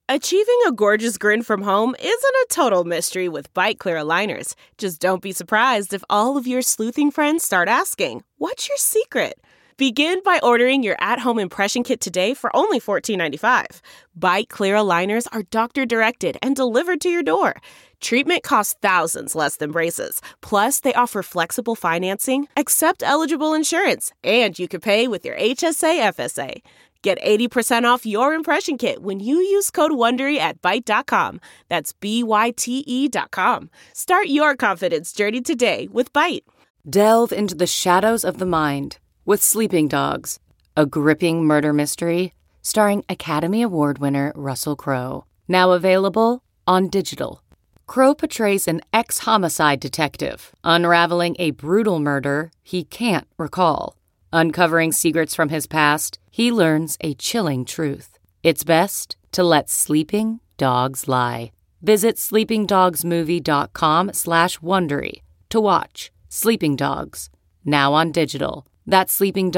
Achieving a gorgeous grin from home isn't a total mystery with Byte Clear aligners. Just don't be surprised if all of your sleuthing friends start asking, "What's your secret?" Begin by ordering your at-home impression kit today for only $14.95. Byte Clear aligners are doctor-directed and delivered to your door. Treatment costs thousands less than braces. Plus, they offer flexible financing, accept eligible insurance, and you can pay with your HSA FSA. Get 80% off your impression kit when you use code WONDERY at Byte.com. That's BYTE.com. Start your confidence journey today with Byte. Delve into the shadows of the mind with Sleeping Dogs, a gripping murder mystery starring Academy Award winner Russell Crowe. Now available on digital. Crowe portrays an ex-homicide detective unraveling a brutal murder he can't recall. Uncovering secrets from his past, he learns a chilling truth. It's best to let sleeping dogs lie. Visit sleepingdogsmovie.com/Wondery to watch Sleeping Dogs, now on digital. That's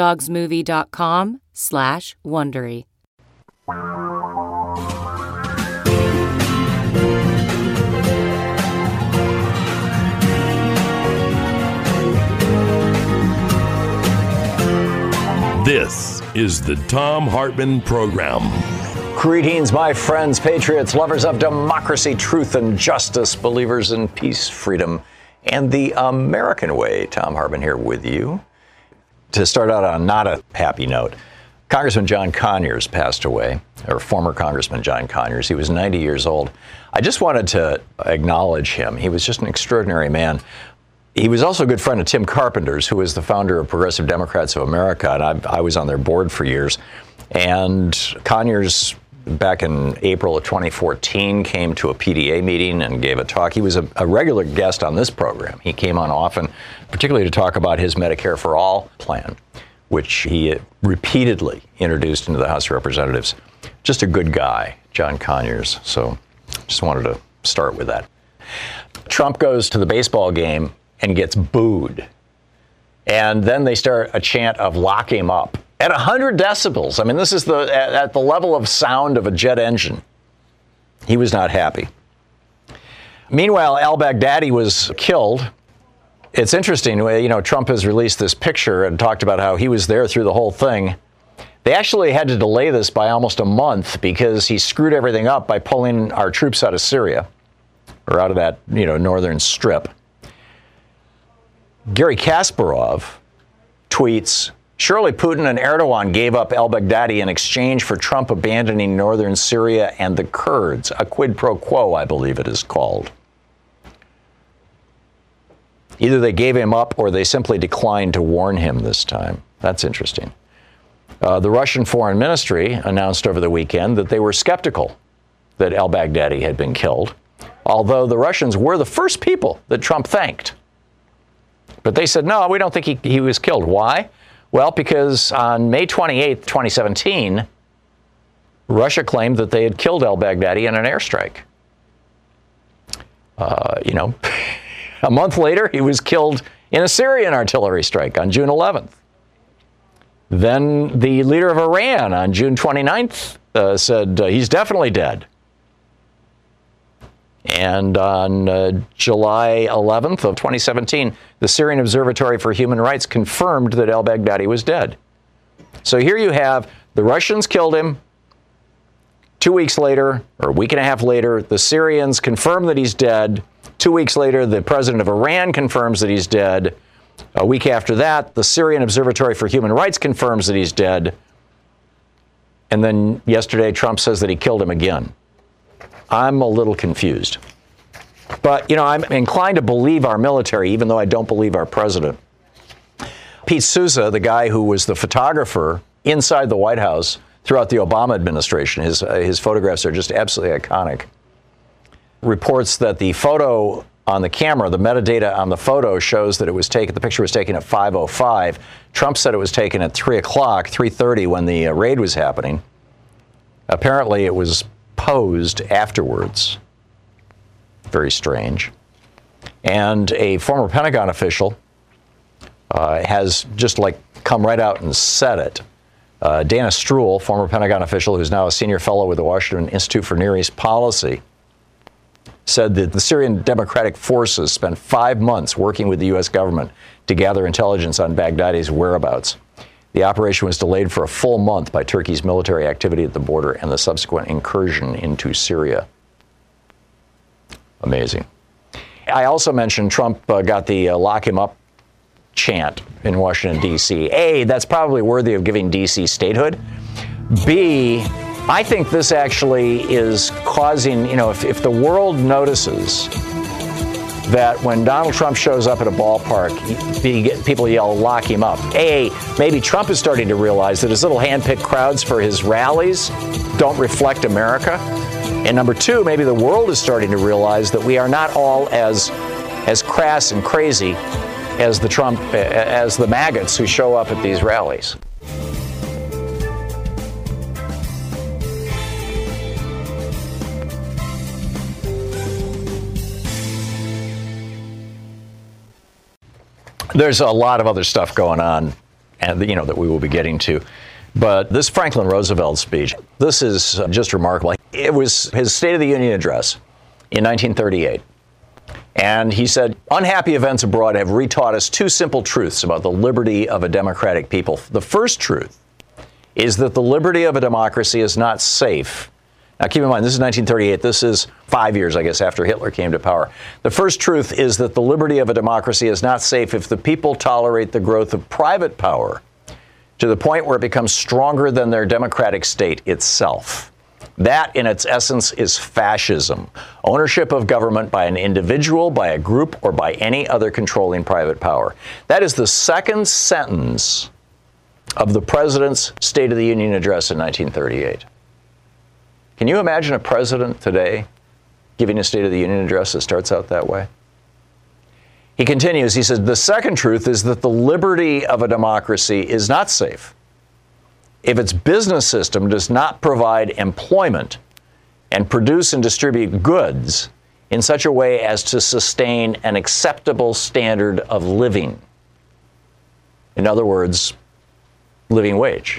sleepingdogsmovie.com/Wondery. This is the Thom Hartmann Program. Greetings, my friends, patriots, lovers of democracy, truth, and justice, believers in peace, freedom, and the American way. Thom Hartmann here with you. To start out on not a happy note, Congressman John Conyers passed away, or former Congressman John Conyers. He was 90 years old. I just wanted to acknowledge him. He was just an extraordinary man. He was also a good friend of Tim Carpenter's, who is the founder of Progressive Democrats of America, and I was on their board for years. And Conyers, back in April of 2014, came to a PDA meeting and gave a talk. He was a regular guest on this program. He came on often, particularly to talk about his Medicare for All plan, which he repeatedly introduced into the House of Representatives. Just a good guy, John Conyers. So just wanted to start with that. Trump goes to the baseball game and gets booed. And then they start a chant of "lock him up" at 100 decibels. I mean, this is at the level of sound of a jet engine. He was not happy. Meanwhile, al-Baghdadi was killed. It's interesting, you know, Trump has released this picture and talked about how he was there through the whole thing. They actually had to delay this by almost a month because he screwed everything up by pulling our troops out of Syria, or out of that, northern strip. Gary Kasparov tweets, "Surely Putin and Erdogan gave up al-Baghdadi in exchange for Trump abandoning northern Syria and the Kurds, a quid pro quo, I believe it is called." Either they gave him up or they simply declined to warn him this time. That's interesting. The Russian Foreign Ministry announced over the weekend that they were skeptical that al-Baghdadi had been killed, although the Russians were the first people that Trump thanked. But they said, no, we don't think he was killed. Why? Well, because on May 28th, 2017, Russia claimed that they had killed al-Baghdadi in an airstrike. A month later, he was killed in a Syrian artillery strike on June 11th. Then the leader of Iran on June 29th said he's definitely dead. And on July 11th of 2017, the Syrian Observatory for Human Rights confirmed that al-Baghdadi was dead. So here you have the Russians killed him. 2 weeks later, or a week and a half later, the Syrians confirm that he's dead. 2 weeks later, the president of Iran confirms that he's dead. A week after that, the Syrian Observatory for Human Rights confirms that he's dead. And then yesterday, Trump says that he killed him again. I'm a little confused. But, I'm inclined to believe our military, even though I don't believe our president. Pete Souza, the guy who was the photographer inside the White House throughout the Obama administration, his photographs are just absolutely iconic, reports that the photo on the camera, the metadata on the photo shows that the picture was taken at 5:05. Trump said it was taken at 3 o'clock, 3:30 when the raid was happening. Apparently it was posed afterwards. Very strange. And a former Pentagon official has just come right out and said it. Dana Stroul, former Pentagon official who's now a senior fellow with the Washington Institute for Near East Policy, said that the Syrian Democratic Forces spent 5 months working with the U.S. government to gather intelligence on Baghdadi's whereabouts. The operation was delayed for a full month by Turkey's military activity at the border and the subsequent incursion into Syria. Amazing. I also mentioned Trump got the lock him up chant in Washington, D.C. A, that's probably worthy of giving D.C. statehood. B, I think this actually is causing, if the world notices that when Donald Trump shows up at a ballpark, people yell, lock him up. A, maybe Trump is starting to realize that his little hand-picked crowds for his rallies don't reflect America. And number two, maybe the world is starting to realize that we are not all as crass and crazy as the maggots who show up at these rallies. There's a lot of other stuff going on, and that we will be getting to. But this Franklin Roosevelt speech, this is just remarkable. It was his State of the Union address in 1938. And he said, unhappy events abroad have retaught us two simple truths about the liberty of a democratic people. The first truth is that the liberty of a democracy is not safe. Now, keep in mind, this is 1938. This is 5 years, I guess, after Hitler came to power. The first truth is that the liberty of a democracy is not safe if the people tolerate the growth of private power to the point where it becomes stronger than their democratic state itself. That, in its essence, is fascism. Ownership of government by an individual, by a group, or by any other controlling private power. That is the second sentence of the president's State of the Union address in 1938. Can you imagine a president today giving a State of the Union address that starts out that way? He continues, he says, the second truth is that the liberty of a democracy is not safe if its business system does not provide employment and produce and distribute goods in such a way as to sustain an acceptable standard of living. In other words, living wage.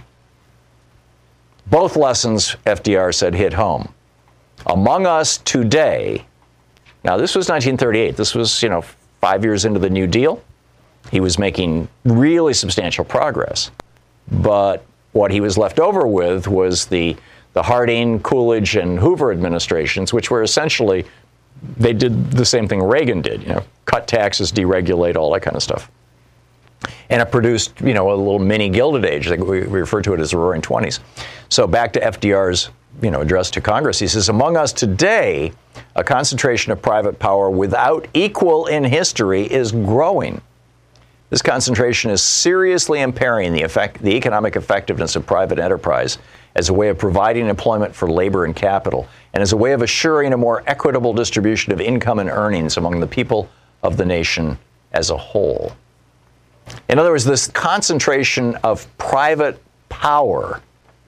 Both lessons, FDR said, hit home. Among us today, now this was 1938, this was, 5 years into the New Deal. He was making really substantial progress. But what he was left over with was the Harding, Coolidge, and Hoover administrations, which were essentially, they did the same thing Reagan did, cut taxes, deregulate, all that kind of stuff. And it produced, a little mini Gilded Age. We refer to it as the Roaring '20s. So back to FDR's, address to Congress. He says, among us today, a concentration of private power without equal in history is growing. This concentration is seriously impairing the economic effectiveness of private enterprise as a way of providing employment for labor and capital, and as a way of assuring a more equitable distribution of income and earnings among the people of the nation as a whole. In other words, this concentration of private power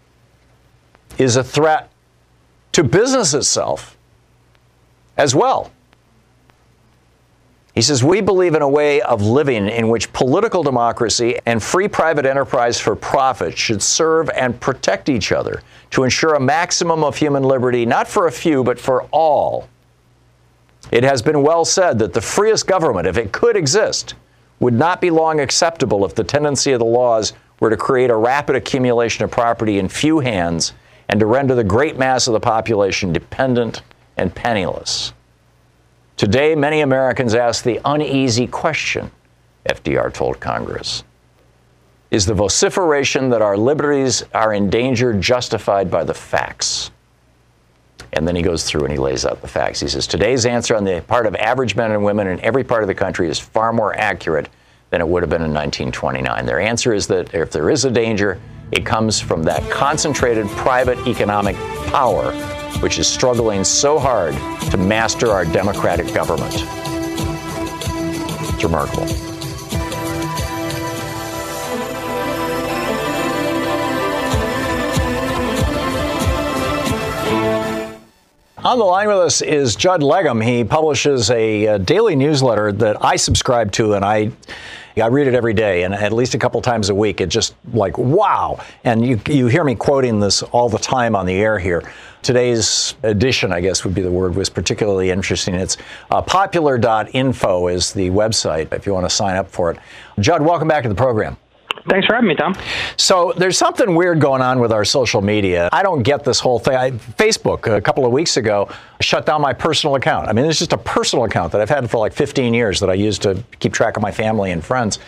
is a threat to business itself as well. He says, we believe in a way of living in which political democracy and free private enterprise for profit should serve and protect each other to ensure a maximum of human liberty, not for a few, but for all. It has been well said that the freest government, if it could exist, would not be long acceptable if the tendency of the laws were to create a rapid accumulation of property in few hands and to render the great mass of the population dependent and penniless. Today, many Americans ask the uneasy question, FDR told Congress. Is the vociferation that our liberties are in danger justified by the facts? And then he goes through and he lays out the facts. He says, today's answer on the part of average men and women in every part of the country is far more accurate than it would have been in 1929. Their answer is that if there is a danger, it comes from that concentrated private economic power, which is struggling so hard to master our democratic government. It's remarkable. On the line with us is Judd Legum. He publishes a daily newsletter that I subscribe to, and I read it every day, and at least a couple times a week. It's just like, wow. And you hear me quoting this all the time on the air here. Today's edition, I guess would be the word, was particularly interesting. It's popular.info is the website if you want to sign up for it. Judd, welcome back to the program. Thanks for having me, Tom. So there's something weird going on with our social media. I don't get this whole thing. Facebook, a couple of weeks ago, shut down my personal account. I mean, it's just a personal account that I've had for like 15 years that I use to keep track of my family and friends.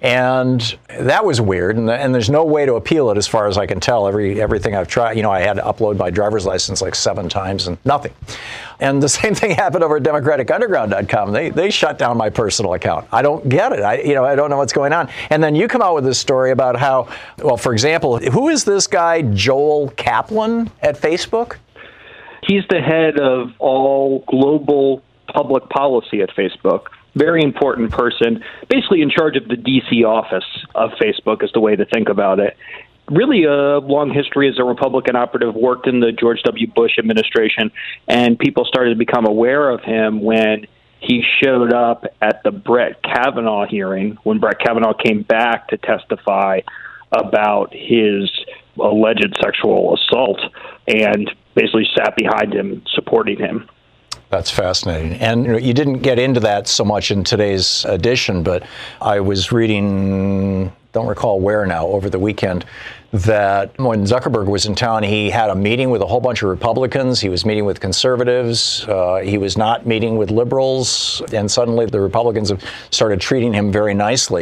And that was weird. And there's no way to appeal it as far as I can tell. Everything I've tried, I had to upload my driver's license like 7 times and nothing. And the same thing happened over at DemocraticUnderground.com. They shut down my personal account. I don't get it. I don't know what's going on. And then you come out with this story about how, well, for example, who is this guy, Joel Kaplan at Facebook? He's the head of all global public policy at Facebook. Very important person, basically in charge of the D.C. office of Facebook is the way to think about it. Really a long history as a Republican operative, worked in the George W. Bush administration, and people started to become aware of him when he showed up at the Brett Kavanaugh hearing, when Brett Kavanaugh came back to testify about his alleged sexual assault, and basically sat behind him, supporting him. That's fascinating. And you didn't get into that so much in today's edition, but I was reading, don't recall where now, over the weekend, that when Zuckerberg was in town, he had a meeting with a whole bunch of Republicans. He was meeting with conservatives. He was not meeting with liberals. And suddenly the Republicans have started treating him very nicely.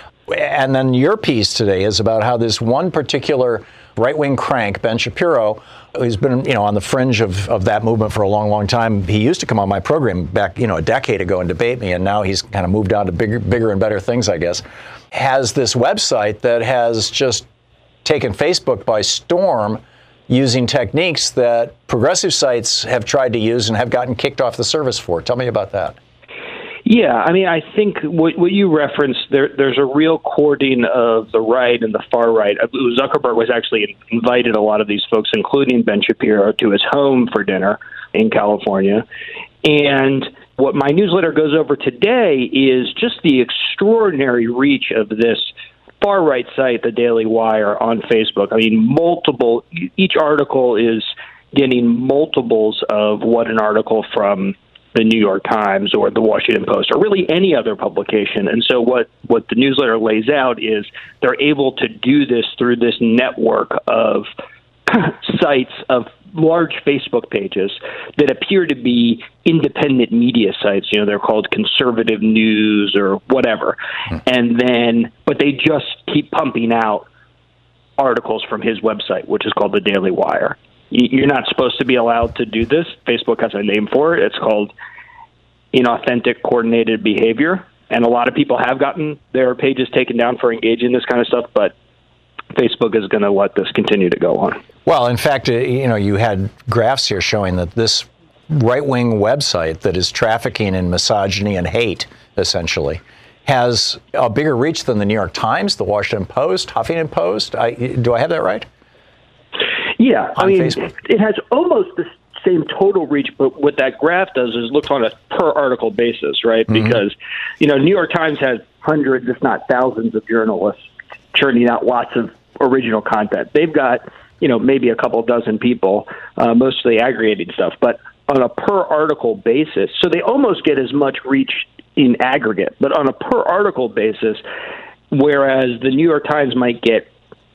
And then your piece today is about how this one particular right-wing crank, Ben Shapiro, who's been, on the fringe of that movement for a long, long time. He used to come on my program back, a decade ago and debate me, and now he's kind of moved on to bigger and better things, I guess. Has this website that has just taken Facebook by storm, using techniques that progressive sites have tried to use and have gotten kicked off the service for. Tell me about that. Yeah, I mean, I think what you referenced, there's a real courting of the right and the far right. Zuckerberg was actually invited a lot of these folks, including Ben Shapiro, to his home for dinner in California. And what my newsletter goes over today is just the extraordinary reach of this far-right site, the Daily Wire, on Facebook. I mean, each article is getting multiples of what an article from the New York Times or the Washington Post or really any other publication. And so what the newsletter lays out is they're able to do this through this network of sites, of large Facebook pages that appear to be independent media sites. They're called conservative news or whatever. But they just keep pumping out articles from his website, which is called the Daily Wire. You're not supposed to be allowed to do this. Facebook has a name for it. It's called inauthentic coordinated behavior. And a lot of people have gotten their pages taken down for engaging in this kind of stuff, but Facebook is going to let this continue to go on. Well, in fact, you had graphs here showing that this right-wing website that is trafficking in misogyny and hate, essentially, has a bigger reach than the New York Times, the Washington Post, Huffington Post. Do I have that right? Yeah, I mean, Facebook? It has almost the same total reach, but what that graph does is look on a per article basis, right? Mm-hmm. Because, New York Times has hundreds, if not thousands, of journalists churning out lots of original content. They've got, maybe a couple dozen people, mostly aggregating stuff, but on a per article basis, so they almost get as much reach in aggregate, but on a per article basis, whereas the New York Times might get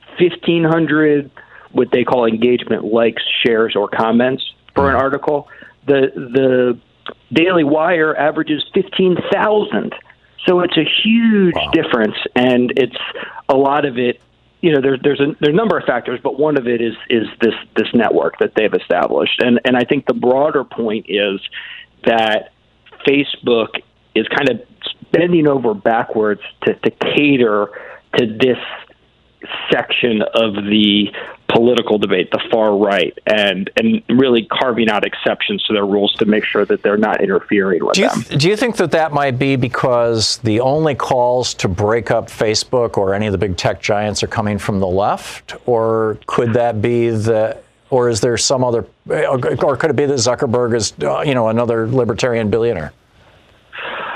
1,500 what they call engagement likes, shares, or comments for an article, the Daily Wire averages 15,000. So it's a huge difference, and it's a lot of it. There's a number of factors, but one of it is this network that they've established, and I think the broader point is that Facebook is kind of bending over backwards to cater to this section of the political debate, the far right, and really carving out exceptions to their rules to make sure that they're not interfering with them. Do you think that might be because the only calls to break up Facebook or any of the big tech giants are coming from the left? Or could that be or is there some other, or could it be that Zuckerberg is, another libertarian billionaire?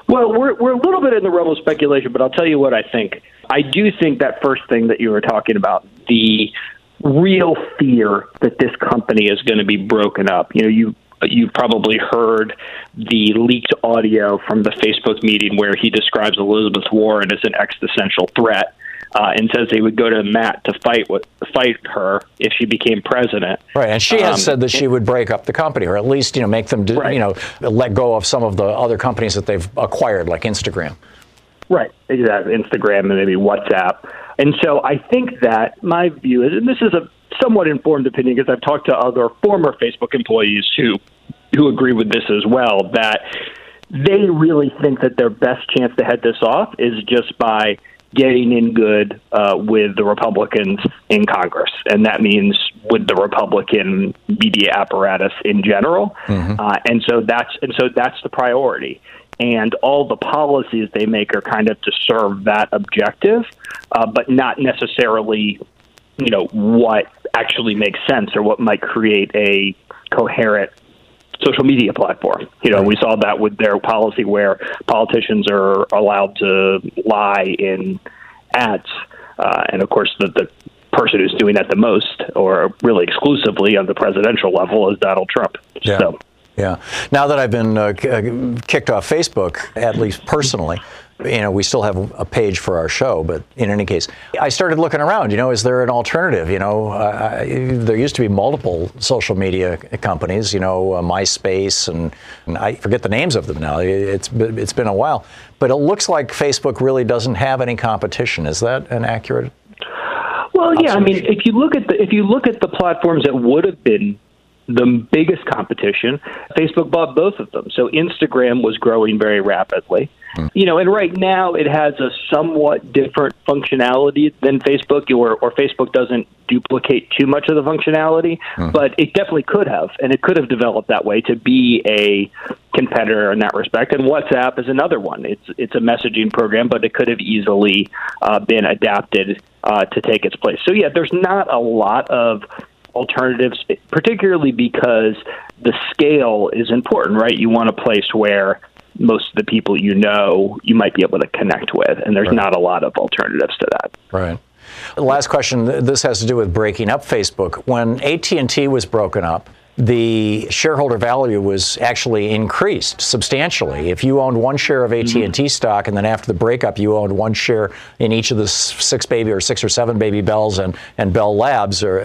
Well, we're a little bit in the realm of speculation, but I'll tell you what I think. I do think that first thing that you were talking about, the real fear that this company is going to be broken up. You've probably heard the leaked audio from the Facebook meeting where he describes Elizabeth Warren as an existential threat. And says they would go to Matt to fight her if she became president. Right, and she has said that she would break up the company, or at least make them let go of some of the other companies that they've acquired, like Instagram. Right, exactly, Instagram and maybe WhatsApp. And so I think that my view is, and this is a somewhat informed opinion because I've talked to other former Facebook employees who agree with this as well, that they really think that their best chance to head this off is just by getting in good with the Republicans in Congress, and that means with the Republican media apparatus in general. Mm-hmm. And so that's the priority. And all the policies they make are kind of to serve that objective, but not necessarily, what actually makes sense or what might create a coherent social media platform. We saw that with their policy where politicians are allowed to lie in ads. And of course, the person who's doing that the most or really exclusively on the presidential level is Donald Trump. Yeah. So. Yeah. Now that I've been kicked off Facebook, at least personally, we still have a page for our show, but in any case, I started looking around, is there an alternative? There used to be multiple social media companies, MySpace, and I forget the names of them now. It's been a while, but it looks like Facebook really doesn't have any competition. Is that an accurate? Well, yeah. I mean, if you look at the platforms that would have been the biggest competition, Facebook bought both of them. So Instagram was growing very rapidly. And right now it has a somewhat different functionality than Facebook, or Facebook doesn't duplicate too much of the functionality, but it definitely could have, and it could have developed that way to be a competitor in that respect. And WhatsApp is another one. It's a messaging program, but it could have easily been adapted to take its place. So yeah, there's not a lot of alternatives, particularly because the scale is important, right? You want a place where most of the people you might be able to connect with, and there's not a lot of alternatives to that. Right. The last question, this has to do with breaking up Facebook. When AT&T was broken up, the shareholder value was actually increased substantially. If you owned one share of AT&T stock, and then after the breakup, you owned one share in each of the six or seven Baby Bells and Bell Labs, or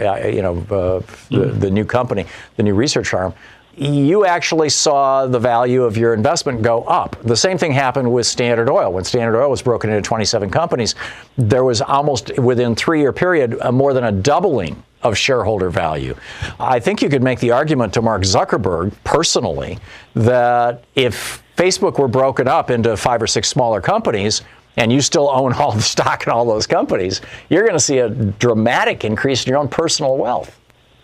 the new company, the new research arm, you actually saw the value of your investment go up. The same thing happened with Standard Oil. When Standard Oil was broken into 27 companies, there was almost within a 3-year period more than a doubling of shareholder value. I think you could make the argument to Mark Zuckerberg personally that if Facebook were broken up into 5 or 6 smaller companies and you still own all the stock in all those companies, you're going to see a dramatic increase in your own personal wealth.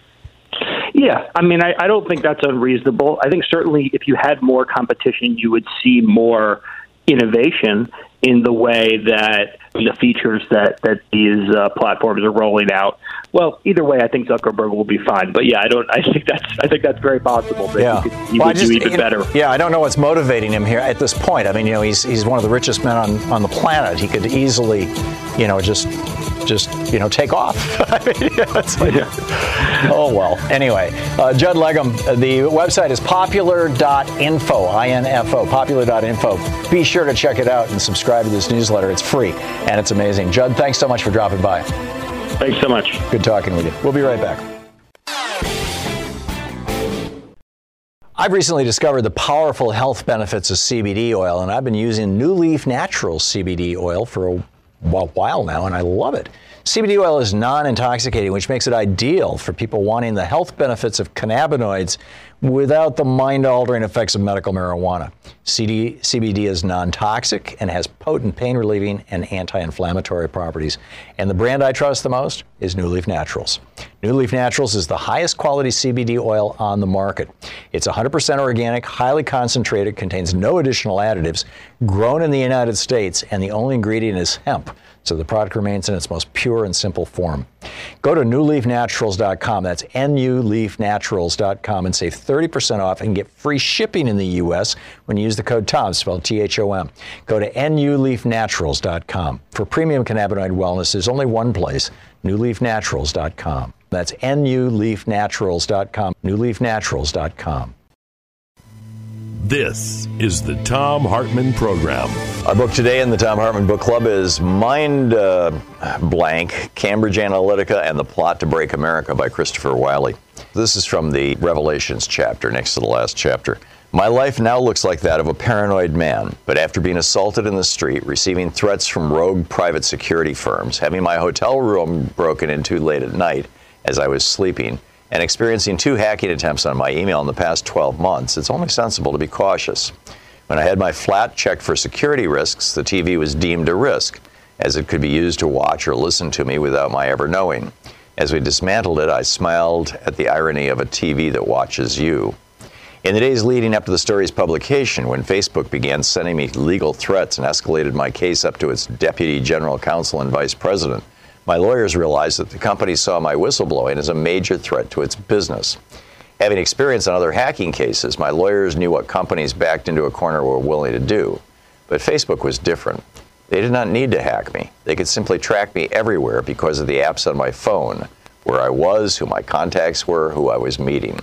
Yeah, I mean, I don't think that's unreasonable. I think certainly if you had more competition, you would see more innovation in the way that the features that these platforms are rolling out. Well, either way, I think Zuckerberg will be fine. But yeah, I think that's very possible that he would do even better. Yeah, I don't know what's motivating him here at this point. I mean, he's one of the richest men on the planet. He could easily, just take off. Oh well. Anyway, Judd Legum. The website is popular.info. INFO. Popular.info. Be sure to check it out and subscribe to this newsletter. It's free and it's amazing. Judd, thanks so much for dropping by. Thanks so much. Good talking with you. We'll be right back. I've recently discovered the powerful health benefits of CBD oil, and I've been using New Leaf Naturals CBD oil for a while now, and I love it. CBD oil is non-intoxicating, which makes it ideal for people wanting the health benefits of cannabinoids without the mind-altering effects of medical marijuana. CBD is non-toxic and has potent pain-relieving and anti-inflammatory properties. And the brand I trust the most is New Leaf Naturals. New Leaf Naturals is the highest quality CBD oil on the market. It's 100% organic, highly concentrated, contains no additional additives, grown in the United States, and the only ingredient is hemp. so the product remains in its most pure and simple form. Go to newleafnaturals.com. That's NULeafNaturals.com and save 30% off and get free shipping in the U.S. when you use the code TOM, spelled THOM. Go to NULeafNaturals.com. For premium cannabinoid wellness, there's only one place, newleafnaturals.com. That's NULeafNaturals.com, newleafnaturals.com. This is the Thom Hartmann Program. Our book today in the Thom Hartmann Book Club is Mind Blank, Cambridge Analytica, and the Plot to Break America by Christopher Wiley. This is from the Revelations chapter, next to the last chapter. My life now looks like that of a paranoid man, but after being assaulted in the street, receiving threats from rogue private security firms, having my hotel room broken into late at night as I was sleeping, and experiencing 2 hacking attempts on my email in the past 12 months, it's only sensible to be cautious. When I had my flat checked for security risks, the TV was deemed a risk, as it could be used to watch or listen to me without my ever knowing. As we dismantled it, I smiled at the irony of a TV that watches you. In the days leading up to the story's publication, when Facebook began sending me legal threats and escalated my case up to its deputy general counsel and vice president, my lawyers realized that the company saw my whistleblowing as a major threat to its business. Having experience on other hacking cases, my lawyers knew what companies backed into a corner were willing to do. But Facebook was different. They did not need to hack me. They could simply track me everywhere because of the apps on my phone, where I was, who my contacts were, who I was meeting.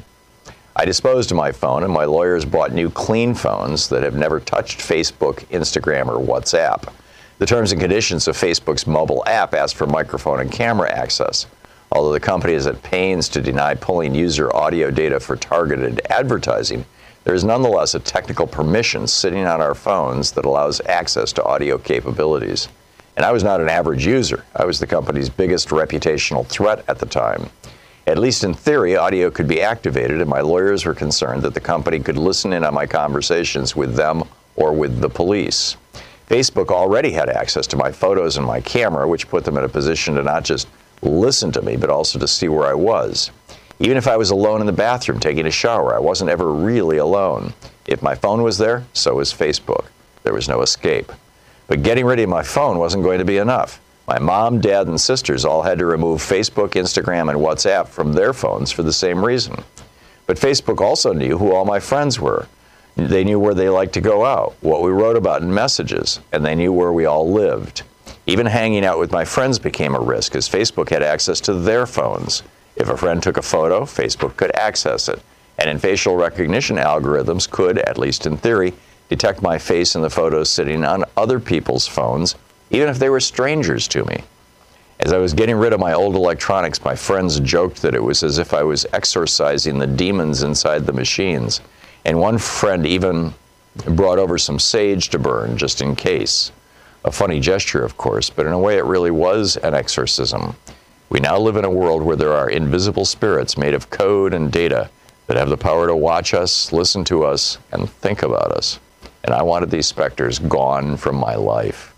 I disposed of my phone, and my lawyers bought new clean phones that have never touched Facebook, Instagram, or WhatsApp. The terms and conditions of Facebook's mobile app ask for microphone and camera access. Although the company is at pains to deny pulling user audio data for targeted advertising, there is nonetheless a technical permission sitting on our phones that allows access to audio capabilities. And I was not an average user. I was the company's biggest reputational threat at the time. At least in theory, audio could be activated, and my lawyers were concerned that the company could listen in on my conversations with them or with the police. Facebook already had access to my photos and my camera, which put them in a position to not just listen to me, but also to see where I was. Even if I was alone in the bathroom taking a shower, I wasn't ever really alone. If my phone was there, so was Facebook. There was no escape. But getting rid of my phone wasn't going to be enough. My mom, dad, and sisters all had to remove Facebook, Instagram, and WhatsApp from their phones for the same reason. But Facebook also knew who all my friends were. They knew where they liked to go out, what we wrote about in messages, and they knew where we all lived. Even hanging out with my friends became a risk, as Facebook had access to their phones. If a friend took a photo, Facebook could access it, and in facial recognition algorithms could, at least in theory, detect my face in the photos sitting on other people's phones, even if they were strangers to me. As I was getting rid of my old electronics, my friends joked that it was as if I was exorcising the demons inside the machines. And one friend even brought over some sage to burn, just in case. A funny gesture, of course, but in a way it really was an exorcism. We now live in a world where there are invisible spirits made of code and data that have the power to watch us, listen to us, and think about us. And I wanted these specters gone from my life.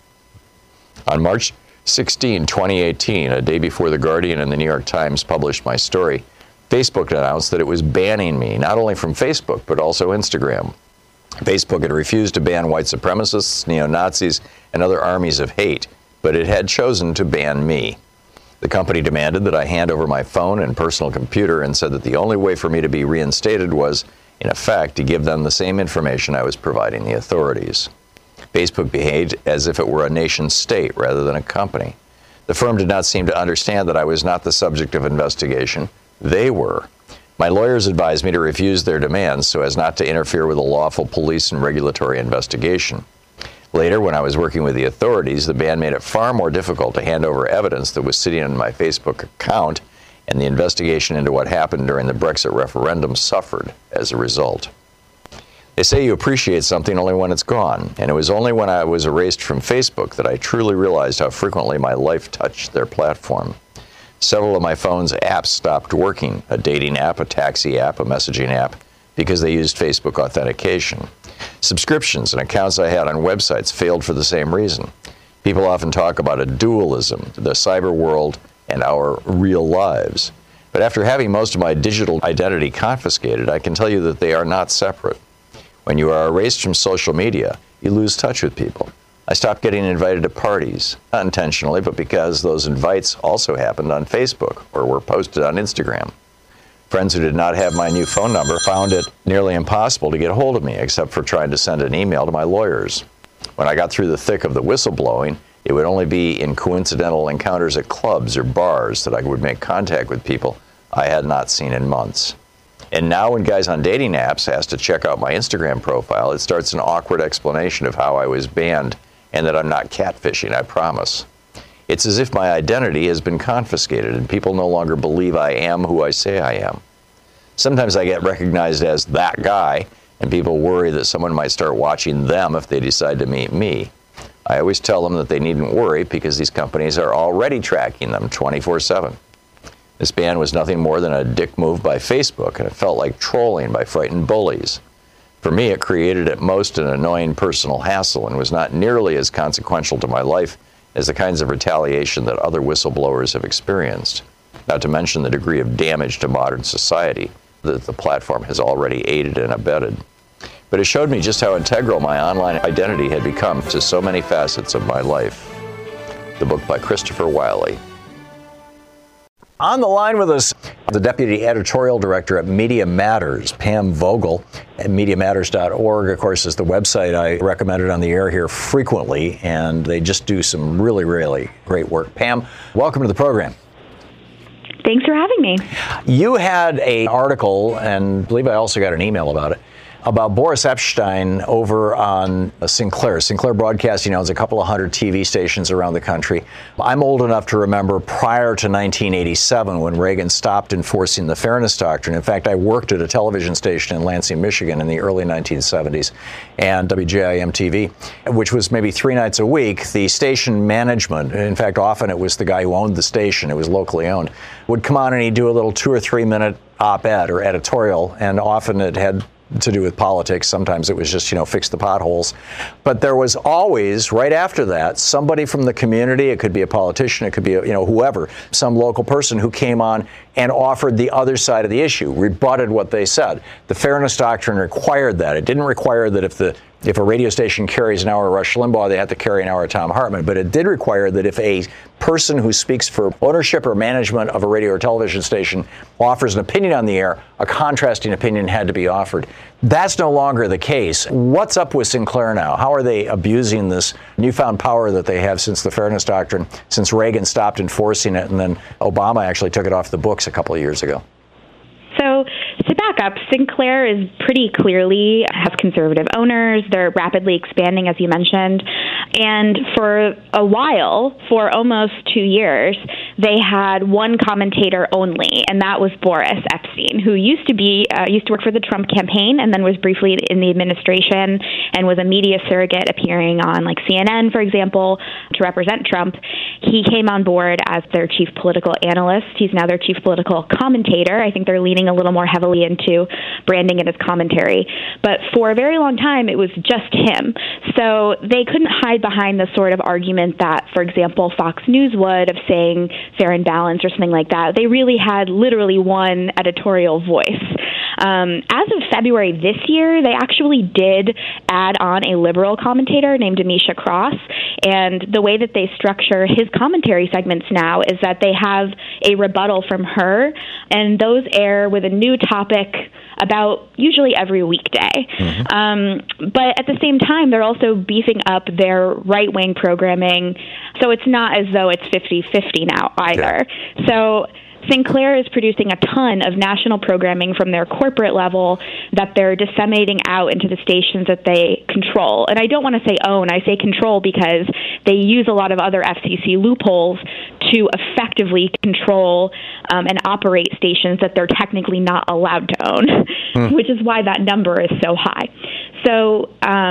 On March 16, 2018, a day before The Guardian and the New York Times published my story, Facebook announced that it was banning me, not only from Facebook, but also Instagram. Facebook had refused to ban white supremacists, neo-Nazis, and other armies of hate, but it had chosen to ban me. The company demanded that I hand over my phone and personal computer and said that the only way for me to be reinstated was, in effect, to give them the same information I was providing the authorities. Facebook behaved as if it were a nation state rather than a company. The firm did not seem to understand that I was not the subject of investigation. They were. My lawyers advised me to refuse their demands so as not to interfere with a lawful police and regulatory investigation. Later, when I was working with the authorities, the ban made it far more difficult to hand over evidence that was sitting on my Facebook account, and the investigation into what happened during the Brexit referendum suffered as a result. They say you appreciate something only when it's gone, and it was only when I was erased from Facebook that I truly realized how frequently my life touched their platform. Several of my phone's apps stopped working, a dating app, a taxi app, a messaging app, because they used Facebook authentication. Subscriptions and accounts I had on websites failed for the same reason. People often talk about a dualism, the cyber world and our real lives. But after having most of my digital identity confiscated, I can tell you that they are not separate. When you are erased from social media, you lose touch with people. I stopped getting invited to parties, not intentionally, but because those invites also happened on Facebook or were posted on Instagram. Friends who did not have my new phone number found it nearly impossible to get a hold of me, except for trying to send an email to my lawyers. When I got through the thick of the whistleblowing, it would only be in coincidental encounters at clubs or bars that I would make contact with people I had not seen in months. And now when guys on dating apps ask to check out my Instagram profile, it starts an awkward explanation of how I was banned and that I'm not catfishing, I promise. It's as if my identity has been confiscated and people no longer believe I am who I say I am. Sometimes I get recognized as that guy, and people worry that someone might start watching them if they decide to meet me. I always tell them that they needn't worry because these companies are already tracking them 24/7. This ban was nothing more than a dick move by Facebook, and it felt like trolling by frightened bullies. For me, it created at most an annoying personal hassle and was not nearly as consequential to my life as the kinds of retaliation that other whistleblowers have experienced, not to mention the degree of damage to modern society that the platform has already aided and abetted. But it showed me just how integral my online identity had become to so many facets of my life. The book by Christopher Wiley. On the line with us, the Deputy Editorial Director at Media Matters, Pam Vogel, at MediaMatters.org, of course, is the website I recommended on the air here frequently, and they just do some really, really great work. Pam, welcome to the program. Thanks for having me. You had an article, and I believe I also got an email about it, about Boris Epshteyn over on Sinclair. Sinclair Broadcasting owns a couple of hundred TV stations around the country. I'm old enough to remember prior to 1987 when Reagan stopped enforcing the Fairness Doctrine. In fact, I worked at a television station in Lansing, Michigan in the early 1970s, and WJIM-TV, which was maybe 3 nights a week. The station management, in fact, often it was the guy who owned the station, it was locally owned, would come on and he'd do a little 2 or 3 minute op-ed or editorial, and often it had to do with politics. Sometimes it was just, fix the potholes. But there was always, right after that, somebody from the community, it could be a politician, it could be, whoever, some local person who came on and offered the other side of the issue, rebutted what they said. The Fairness Doctrine required that. It didn't require that if a radio station carries an hour of Rush Limbaugh, they have to carry an hour of Thom Hartmann. But it did require that if a person who speaks for ownership or management of a radio or television station offers an opinion on the air, a contrasting opinion had to be offered. That's no longer the case. What's up with Sinclair now? How are they abusing this newfound power that they have since the Fairness Doctrine, since Reagan stopped enforcing it, and then Obama actually took it off the books a couple of years ago? So to back up, Sinclair is pretty clearly has conservative owners. They're rapidly expanding, as you mentioned. And for a while, for almost 2 years, they had one commentator only, and that was Boris Epshteyn, who used to work for the Trump campaign and then was briefly in the administration and was a media surrogate appearing on like CNN, for example, to represent Trump. He came on board as their chief political analyst. He's now their chief political commentator. I think they're leaning a little more heavily into branding it as commentary. But for a very long time, it was just him. So they couldn't hide behind the sort of argument that, for example, Fox News would of saying fair and balanced or something like that. They really had literally one editorial voice. As of February this year, they actually did add on a liberal commentator named Amisha Cross. And the way that they structure his commentary segments now is that they have a rebuttal from her, and those air with a new topic about usually every weekday. Mm-hmm. But at the same time, they're also beefing up their right-wing programming, so it's not as though it's 50-50 now either. Yeah. So Sinclair is producing a ton of national programming from their corporate level that they're disseminating out into the stations that they control. And I don't want to say own, I say control because they use a lot of other FCC loopholes to effectively control and operate stations that they're technically not allowed to own, which is why that number is so high. So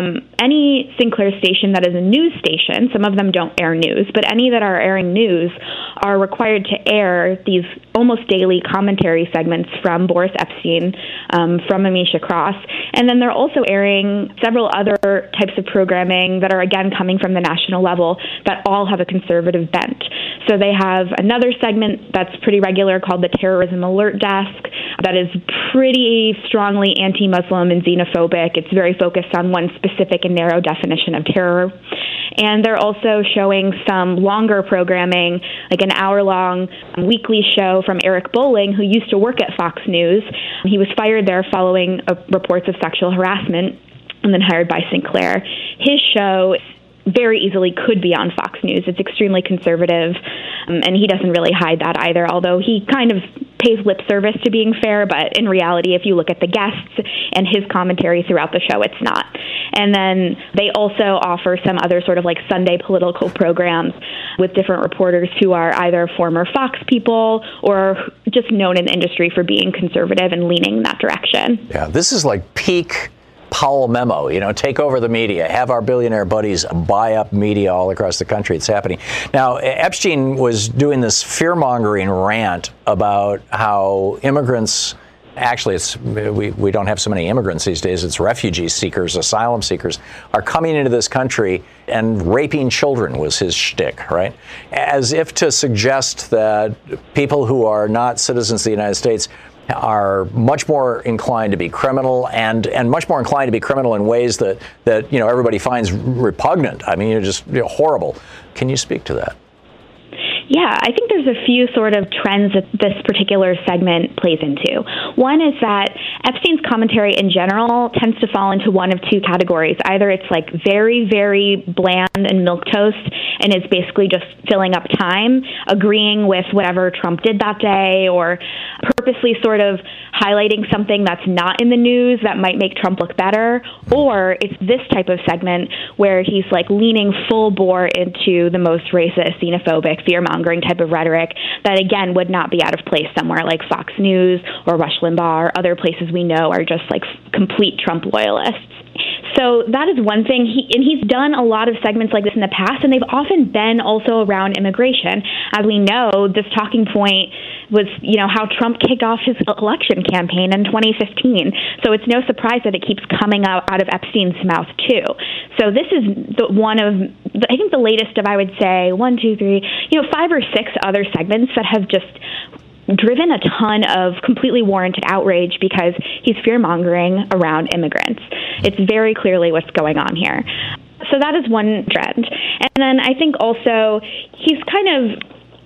any Sinclair station that is a news station, some of them don't air news, but any that are airing news are required to air these almost daily commentary segments from Boris Epshteyn, from Amisha Cross. And then they're also airing several other types of programming that are, again, coming from the national level that all have a conservative bent. So they have another segment that's pretty regular called the Terrorism Alert Desk. that is pretty strongly anti-Muslim and xenophobic. It's very focused on one specific and narrow definition of terror. And they're also showing some longer programming, like an hour-long weekly show from Eric Bolling, who used to work at Fox News. He was fired there following reports of sexual harassment and then hired by Sinclair. His show very easily could be on Fox News. It's extremely conservative, and he doesn't really hide that either, although he kind of pays lip service to being fair, but in reality, if you look at the guests and his commentary throughout the show, it's not. And then they also offer some other sort of like Sunday political programs with different reporters who are either former Fox people or just known in the industry for being conservative and leaning in that direction. Yeah, this is like peak Powell memo, take over the media, have our billionaire buddies buy up media all across the country. It's happening. Now, Epstein was doing this fear-mongering rant about how immigrants, actually, we don't have so many immigrants these days, it's refugee seekers, asylum seekers, are coming into this country and raping children was his shtick, right? As if to suggest that people who are not citizens of the United States are much more inclined to be criminal and much more inclined to be criminal in ways that everybody finds repugnant. I mean, just horrible. Can you speak to that? Yeah, I think there's a few sort of trends that this particular segment plays into. One is that Epstein's commentary in general tends to fall into one of two categories. Either it's like very, very bland and milquetoast, and it's basically just filling up time, agreeing with whatever Trump did that day, or purposely sort of highlighting something that's not in the news that might make Trump look better, or it's this type of segment where he's like leaning full bore into the most racist, xenophobic, fear-mongering type of rhetoric that, again, would not be out of place somewhere like Fox News or Rush Limbaugh or other places we know are just like complete Trump loyalists. So that is one thing. He's done a lot of segments like this in the past, and they've often been also around immigration. As we know, this talking point was, how Trump kicked off his election campaign in 2015. So it's no surprise that it keeps coming out of Epstein's mouth, too. So this is I think the latest of, I would say, 1, 2, 3, 5 or 6 other segments that have just driven a ton of completely warranted outrage because he's fear-mongering around immigrants. It's very clearly what's going on here. So that is one trend. And then I think also he's kind of,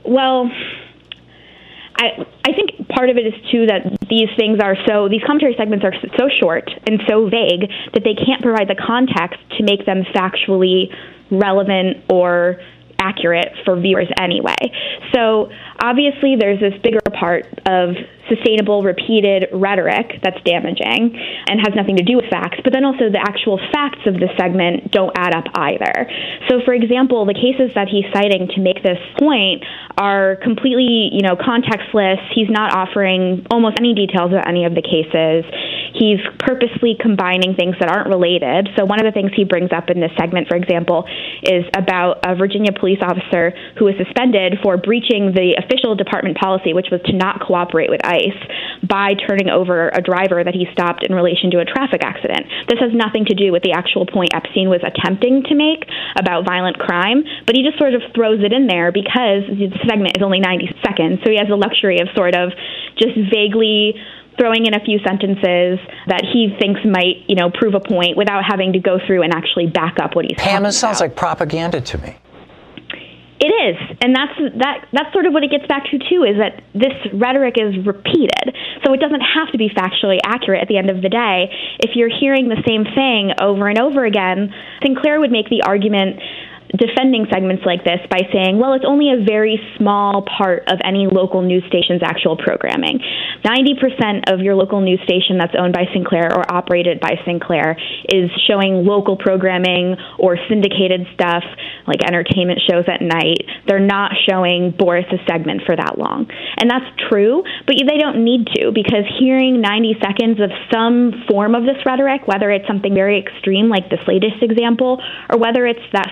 I think part of it is, too, that these commentary segments are so short and so vague that they can't provide the context to make them factually relevant or accurate for viewers anyway. So obviously there's this bigger part of sustainable, repeated rhetoric that's damaging and has nothing to do with facts, but then also the actual facts of the segment don't add up either. So, for example, the cases that he's citing to make this point are completely, contextless. He's not offering almost any details about any of the cases. He's purposely combining things that aren't related. So one of the things he brings up in this segment, for example, is about a Virginia police officer who was suspended for breaching the official department policy, which was to not cooperate with ICE, by turning over a driver that he stopped in relation to a traffic accident. This has nothing to do with the actual point Epstein was attempting to make about violent crime, but he just sort of throws it in there because the segment is only 90 seconds, so he has the luxury of sort of just vaguely throwing in a few sentences that he thinks might, prove a point without having to go through and actually back up what he's talking about. Pam, it sounds like propaganda to me. It is, and that's sort of what it gets back to, too, is that this rhetoric is repeated. So it doesn't have to be factually accurate at the end of the day. If you're hearing the same thing over and over again, Sinclair would make the argument defending segments like this by saying, well, it's only a very small part of any local news station's actual programming. 90% of your local news station that's owned by Sinclair or operated by Sinclair is showing local programming or syndicated stuff like entertainment shows at night. They're not showing Boris's segment for that long. And that's true, but they don't need to, because hearing 90 seconds of some form of this rhetoric, whether it's something very extreme like this latest example, or whether it's that sort of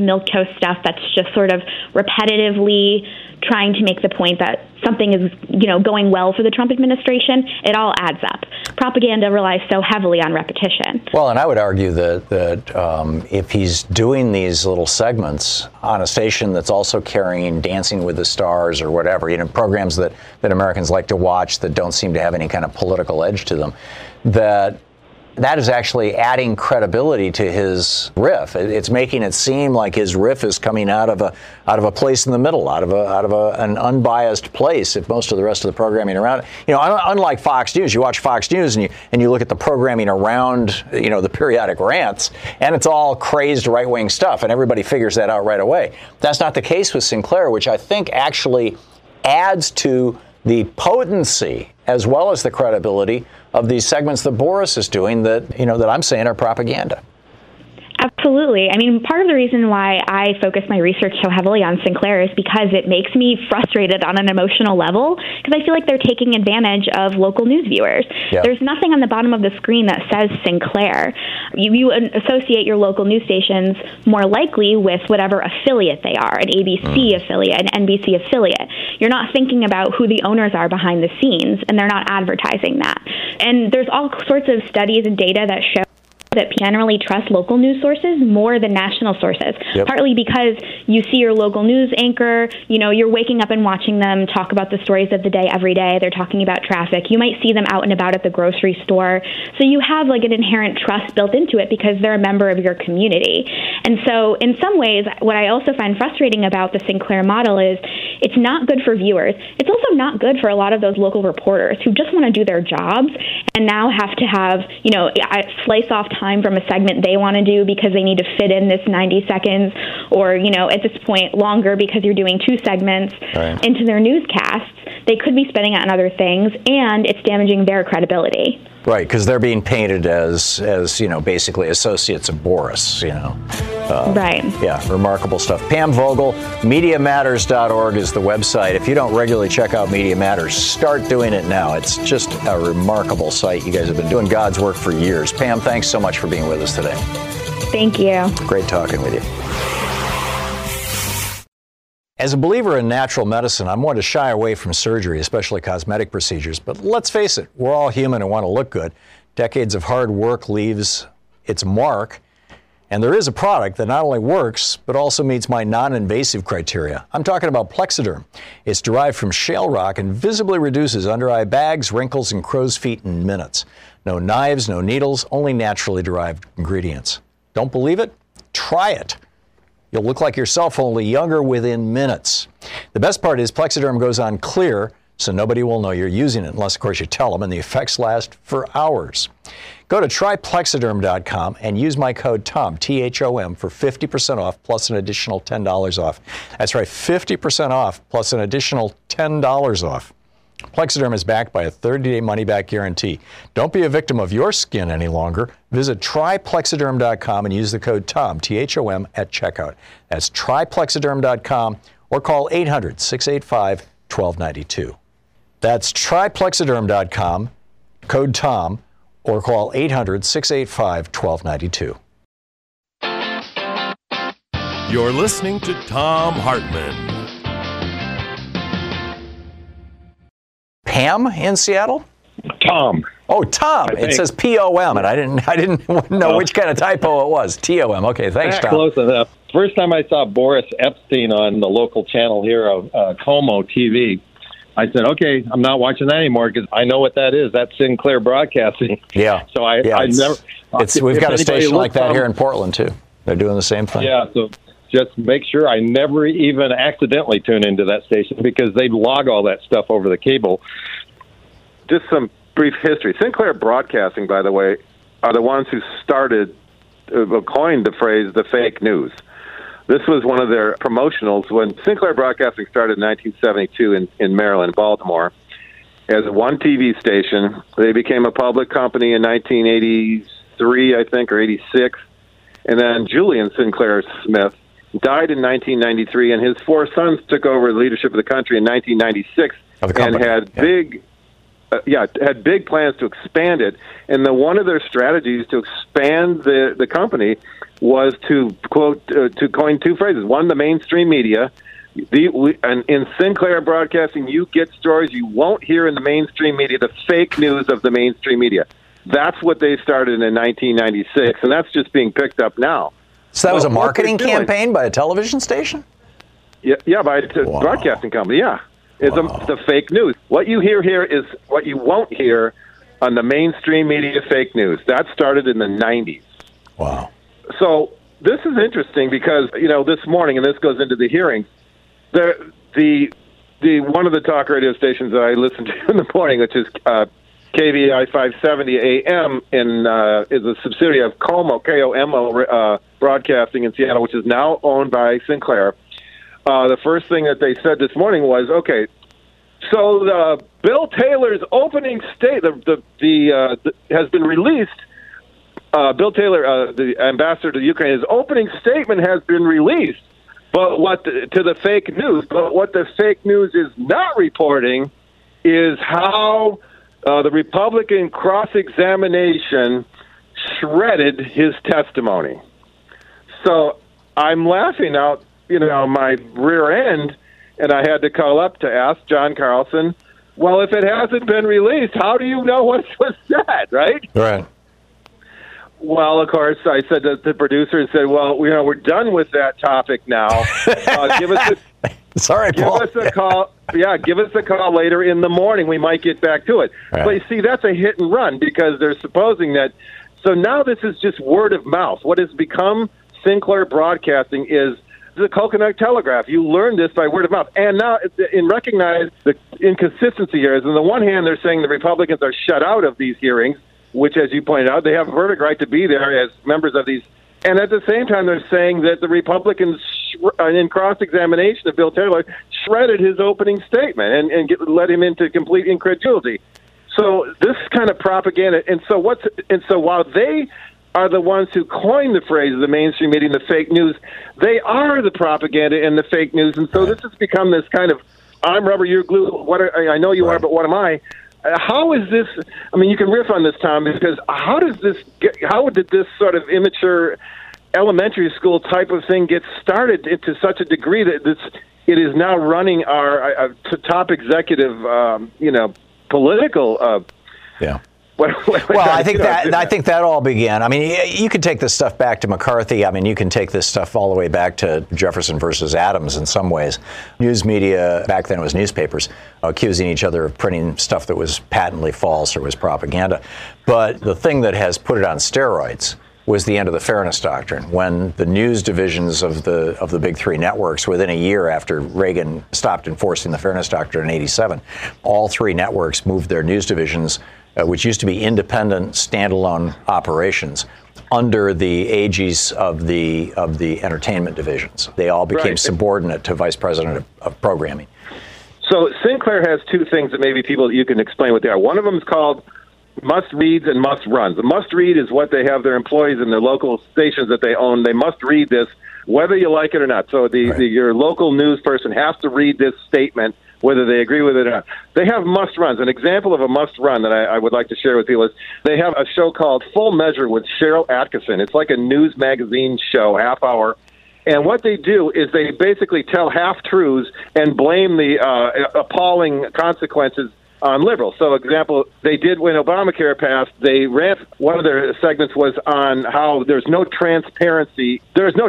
milquetoast stuff that's just sort of repetitively trying to make the point that something is, going well for the Trump administration, it all adds up. Propaganda relies so heavily on repetition. Well, and I would argue that if he's doing these little segments on a station that's also carrying Dancing with the Stars or whatever, programs that Americans like to watch that don't seem to have any kind of political edge to them, that is actually adding credibility to his riff. It's making it seem like his riff is coming out of a place in the middle, out of an unbiased place. If most of the rest of the programming around, unlike Fox News, you watch Fox News and you look at the programming around, the periodic rants, and it's all crazed right-wing stuff, and everybody figures that out right away. That's not the case with Sinclair, which I think actually adds to the potency as well as the credibility of these segments that Boris is doing that I'm saying are propaganda. Absolutely. I mean, part of the reason why I focus my research so heavily on Sinclair is because it makes me frustrated on an emotional level, because I feel like they're taking advantage of local news viewers. Yeah. There's nothing on the bottom of the screen that says Sinclair. You associate your local news stations more likely with whatever affiliate they are, an ABC affiliate, an NBC affiliate. You're not thinking about who the owners are behind the scenes, and they're not advertising that. And there's all sorts of studies and data that show that generally trust local news sources more than national sources, partly because you see your local news anchor, you're waking up and watching them talk about the stories of the day every day. They're talking about traffic. You might see them out and about at the grocery store. So you have like an inherent trust built into it because they're a member of your community. And so in some ways, what I also find frustrating about the Sinclair model is it's not good for viewers. It's also not good for a lot of those local reporters who just want to do their jobs and now have to have, slice off time from a segment they want to do because they need to fit in this 90 seconds or, at this point longer because you're doing two segments into their newscasts. They could be spending it on other things, and it's damaging their credibility. Right, because they're being painted as basically associates of Boris, Right. Yeah, remarkable stuff. Pam Vogel, MediaMatters.org is the website. If you don't regularly check out Media Matters, start doing it now. It's just a remarkable site. You guys have been doing God's work for years. Pam, thanks so much for being with us today. Thank you. Great talking with you. As a believer in natural medicine, I'm one to shy away from surgery, especially cosmetic procedures. But let's face it, we're all human and want to look good. Decades of hard work leaves its mark. And there is a product that not only works, but also meets my non-invasive criteria. I'm talking about Plexiderm. It's derived from shale rock and visibly reduces under-eye bags, wrinkles, and crow's feet in minutes. No knives, no needles, only naturally derived ingredients. Don't believe it? Try it. You'll look like yourself, only younger within minutes. The best part is Plexiderm goes on clear, so nobody will know you're using it, unless, of course, you tell them, and the effects last for hours. Go to tryplexiderm.com and use my code TOM, T-H-O-M, for 50% off plus an additional $10 off. That's right, 50% off plus an additional $10 off. Plexiderm is backed by a 30-day money-back guarantee. Don't be a victim of your skin any longer. Visit tryplexiderm.com and use the code TOM, T-H-O-M, at checkout. That's tryplexiderm.com or call 800-685-1292. That's tryplexiderm.com, code TOM, or call 800-685-1292. You're listening to Thom Hartmann. Pam in Seattle? Tom. Oh, Tom. It says P-O-M, and I didn't know which kind of typo it was. T-O-M. Okay, thanks, Tom. Close enough. First time I saw Boris Epstein on the local channel here of Como TV, I said, okay, I'm not watching that anymore because I know what that is. That's Sinclair Broadcasting. Yeah. So I never. We've got a station like that here in Portland, too. They're doing the same thing. Yeah, so just make sure I never even accidentally tune into that station because they log all that stuff over the cable. Just some brief history. Sinclair Broadcasting, by the way, are the ones who coined the phrase the fake news. This was one of their promotionals when Sinclair Broadcasting started in 1972 in Maryland, Baltimore, as one TV station. They became a public company in 1983, I think, or 86. And then Julian Sinclair Smith died in 1993, and his four sons took over the leadership of the country in 1996 and had big had big plans to expand it. And one of their strategies to expand the company was to coin two phrases. One, the mainstream media. And in Sinclair Broadcasting, you get stories you won't hear in the mainstream media, the fake news of the mainstream media. That's what they started in 1996, and that's just being picked up now. So that was a marketing campaign by a television station? Yeah, by a broadcasting company, yeah. It's the fake news. What you hear here is what you won't hear on the mainstream media fake news. That started in the 90s. Wow. So this is interesting because, this morning, and this goes into the hearings, the one of the talk radio stations that I listen to in the morning, which is KVI 570 AM, is a subsidiary of KOMO Broadcasting in Seattle, which is now owned by Sinclair. The first thing that they said this morning was, okay, so Bill Taylor's opening has been released. Bill Taylor, the ambassador to Ukraine, his opening statement has been released. But to the fake news? But what the fake news is not reporting is how the Republican cross-examination shredded his testimony. So I'm laughing out, my rear end, and I had to call up to ask John Carlson, well, if it hasn't been released, how do you know what was said, right? Right. Well, of course, I said to the producer and said, well, we're done with that topic now. Give us a call. Yeah, give us a call later in the morning. We might get back to it. Right. But you see, that's a hit and run because they're supposing that. So now this is just word of mouth. What has become Sinclair Broadcasting is the Coconut Telegraph. You learn this by word of mouth. And now, recognize the inconsistency here is, on the one hand, they're saying the Republicans are shut out of these hearings, which, as you pointed out, they have a verdict right to be there as members of these. And at the same time, they're saying that the Republicans, in cross-examination of Bill Taylor, shredded his opening statement and led him into complete incredulity. So this kind of propaganda, and so while they are the ones who coined the phrase of the mainstream media and the fake news, they are the propaganda and the fake news. And so this has become this kind of, I'm rubber, you're glue, I know you are, but what am I? How is this? I mean, you can riff on this, Tom, because how did this sort of immature elementary school type of thing get started to such a degree that it is now running our top executive, political. Yeah. Well, I think that all began. I mean, you could take this stuff back to McCarthy. I mean, you can take this stuff all the way back to Jefferson versus Adams in some ways. News media, back then it was newspapers, accusing each other of printing stuff that was patently false or was propaganda. But the thing that has put it on steroids was the end of the Fairness Doctrine, when the news divisions of the big three networks, within a year after Reagan stopped enforcing the Fairness Doctrine in '87, all three networks moved their news divisions, which used to be independent, standalone operations, under the aegis of the entertainment divisions. They all became subordinate to vice president of programming. So Sinclair has two things that maybe you can explain what they are. One of them is called must-reads and must-runs. The must-read is what they have their employees in their local stations that they own. They must read this, whether you like it or not. So your local news person has to read this statement, whether they agree with it or not. They have must-runs. An example of a must-run that I would like to share with people is they have a show called Full Measure with Cheryl Atkinson. It's like a news magazine show, half hour. And what they do is they basically tell half-truths and blame the appalling consequences on liberals. So, example, they did when Obamacare passed, one of their segments was on how there's no transparency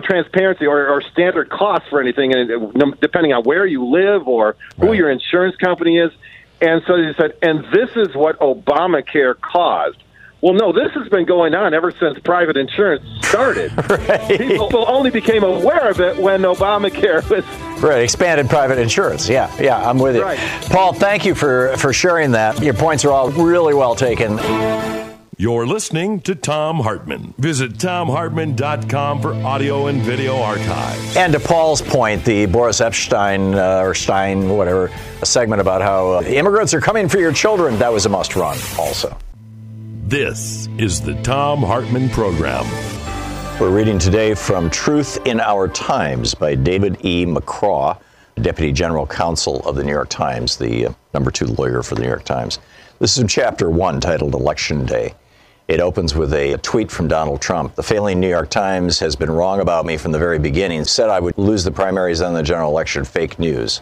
or standard costs for anything, depending on where you live or who your insurance company is. And so they said, and this is what Obamacare caused. Well, no, this has been going on ever since private insurance started. People only became aware of it when Obamacare was... Right, expanded private insurance. Yeah, I'm with you. Right. Paul, thank you for sharing that. Your points are all really well taken. You're listening to Thom Hartmann. Visit ThomHartmann.com for audio and video archives. And to Paul's point, the Boris Epstein, or Stein, whatever, a segment about how immigrants are coming for your children, that was a must-run also. This is the Thom Hartmann Program. We're reading today from Truth in Our Times by David E. McCraw, Deputy General Counsel of the New York Times, the number 2 lawyer for the New York Times. This is Chapter 1, titled Election Day. It opens with a tweet from Donald Trump. The failing New York Times has been wrong about me from the very beginning. Said I would lose the primaries and the general election. Fake news.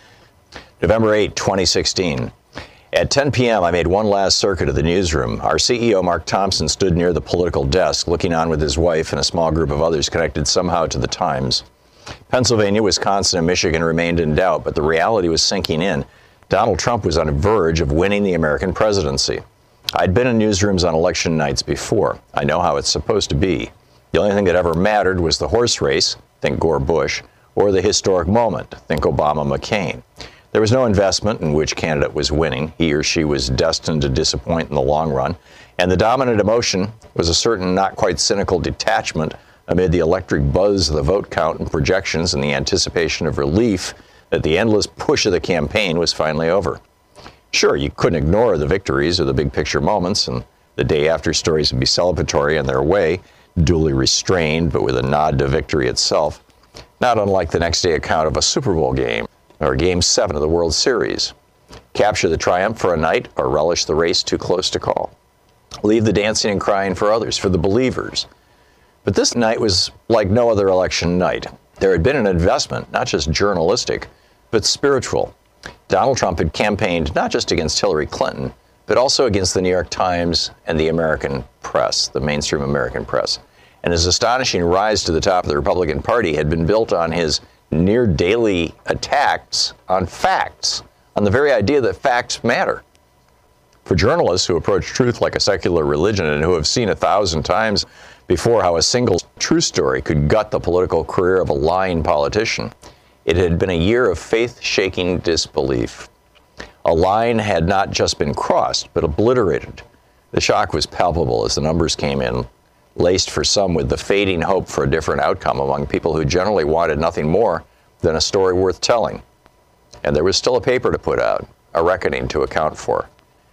November 8, 2016. At 10 p.m., I made one last circuit of the newsroom. Our CEO, Mark Thompson, stood near the political desk, looking on with his wife and a small group of others connected somehow to the Times. Pennsylvania, Wisconsin, and Michigan remained in doubt, but the reality was sinking in. Donald Trump was on the verge of winning the American presidency. I'd been in newsrooms on election nights before. I know how it's supposed to be. The only thing that ever mattered was the horse race, think Gore-Bush, or the historic moment, think Obama-McCain. There was no investment in which candidate was winning. He or she was destined to disappoint in the long run. And the dominant emotion was a certain not quite cynical detachment amid the electric buzz of the vote count and projections and the anticipation of relief that the endless push of the campaign was finally over. Sure, you couldn't ignore the victories or the big picture moments, and the day after stories would be celebratory in their way, duly restrained but with a nod to victory itself, not unlike the next day account of a Super Bowl game or Game 7 of the World Series. Capture the triumph for a night or relish the race too close to call. Leave the dancing and crying for others, for the believers. But this night was like no other election night. There had been an investment, not just journalistic, but spiritual. Donald Trump had campaigned not just against Hillary Clinton, but also against the New York Times and the American press, the mainstream American press. And his astonishing rise to the top of the Republican Party had been built on his near daily attacks on facts, on the very idea that facts matter. For journalists who approach truth like a secular religion and who have seen 1,000 times before how a single true story could gut the political career of a lying politician, it had been a year of faith-shaking disbelief. A line had not just been crossed, but obliterated. The shock was palpable as the numbers came in, laced for some with the fading hope for a different outcome among people who generally wanted nothing more than a story worth telling. And there was still a paper to put out, a reckoning to account for.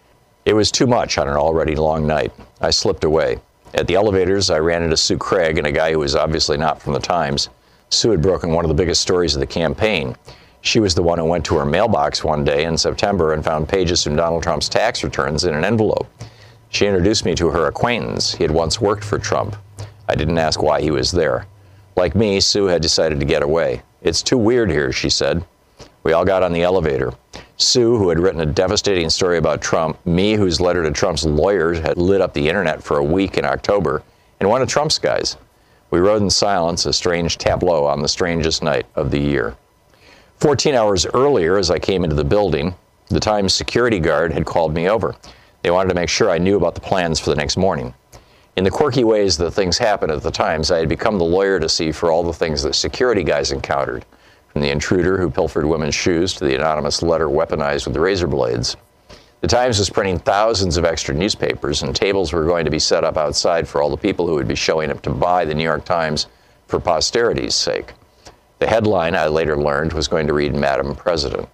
It was too much on an already long night. I slipped away. At the elevators, I ran into Sue Craig and a guy who was obviously not from the Times. Sue had broken one of the biggest stories of the campaign. She was the one who went to her mailbox one day in September and found pages from Donald Trump's tax returns in an envelope. She introduced me to her acquaintance. He had once worked for Trump. I didn't ask why he was there. Like me, Sue had decided to get away. It's too weird here, she said. We all got on the elevator. Sue, who had written a devastating story about Trump, me, whose letter to Trump's lawyers had lit up the internet for a week in October, and one of Trump's guys. We rode in silence, a strange tableau on the strangest night of the year. 14 hours earlier, as I came into the building, the Times security guard had called me over. They wanted to make sure I knew about the plans for the next morning. In the quirky ways that things happened at the Times, I had become the lawyer to see for all the things that security guys encountered, from the intruder who pilfered women's shoes to the anonymous letter weaponized with razor blades. The Times was printing thousands of extra newspapers, and tables were going to be set up outside for all the people who would be showing up to buy the New York Times for posterity's sake. The headline, I later learned, was going to read, Madam President.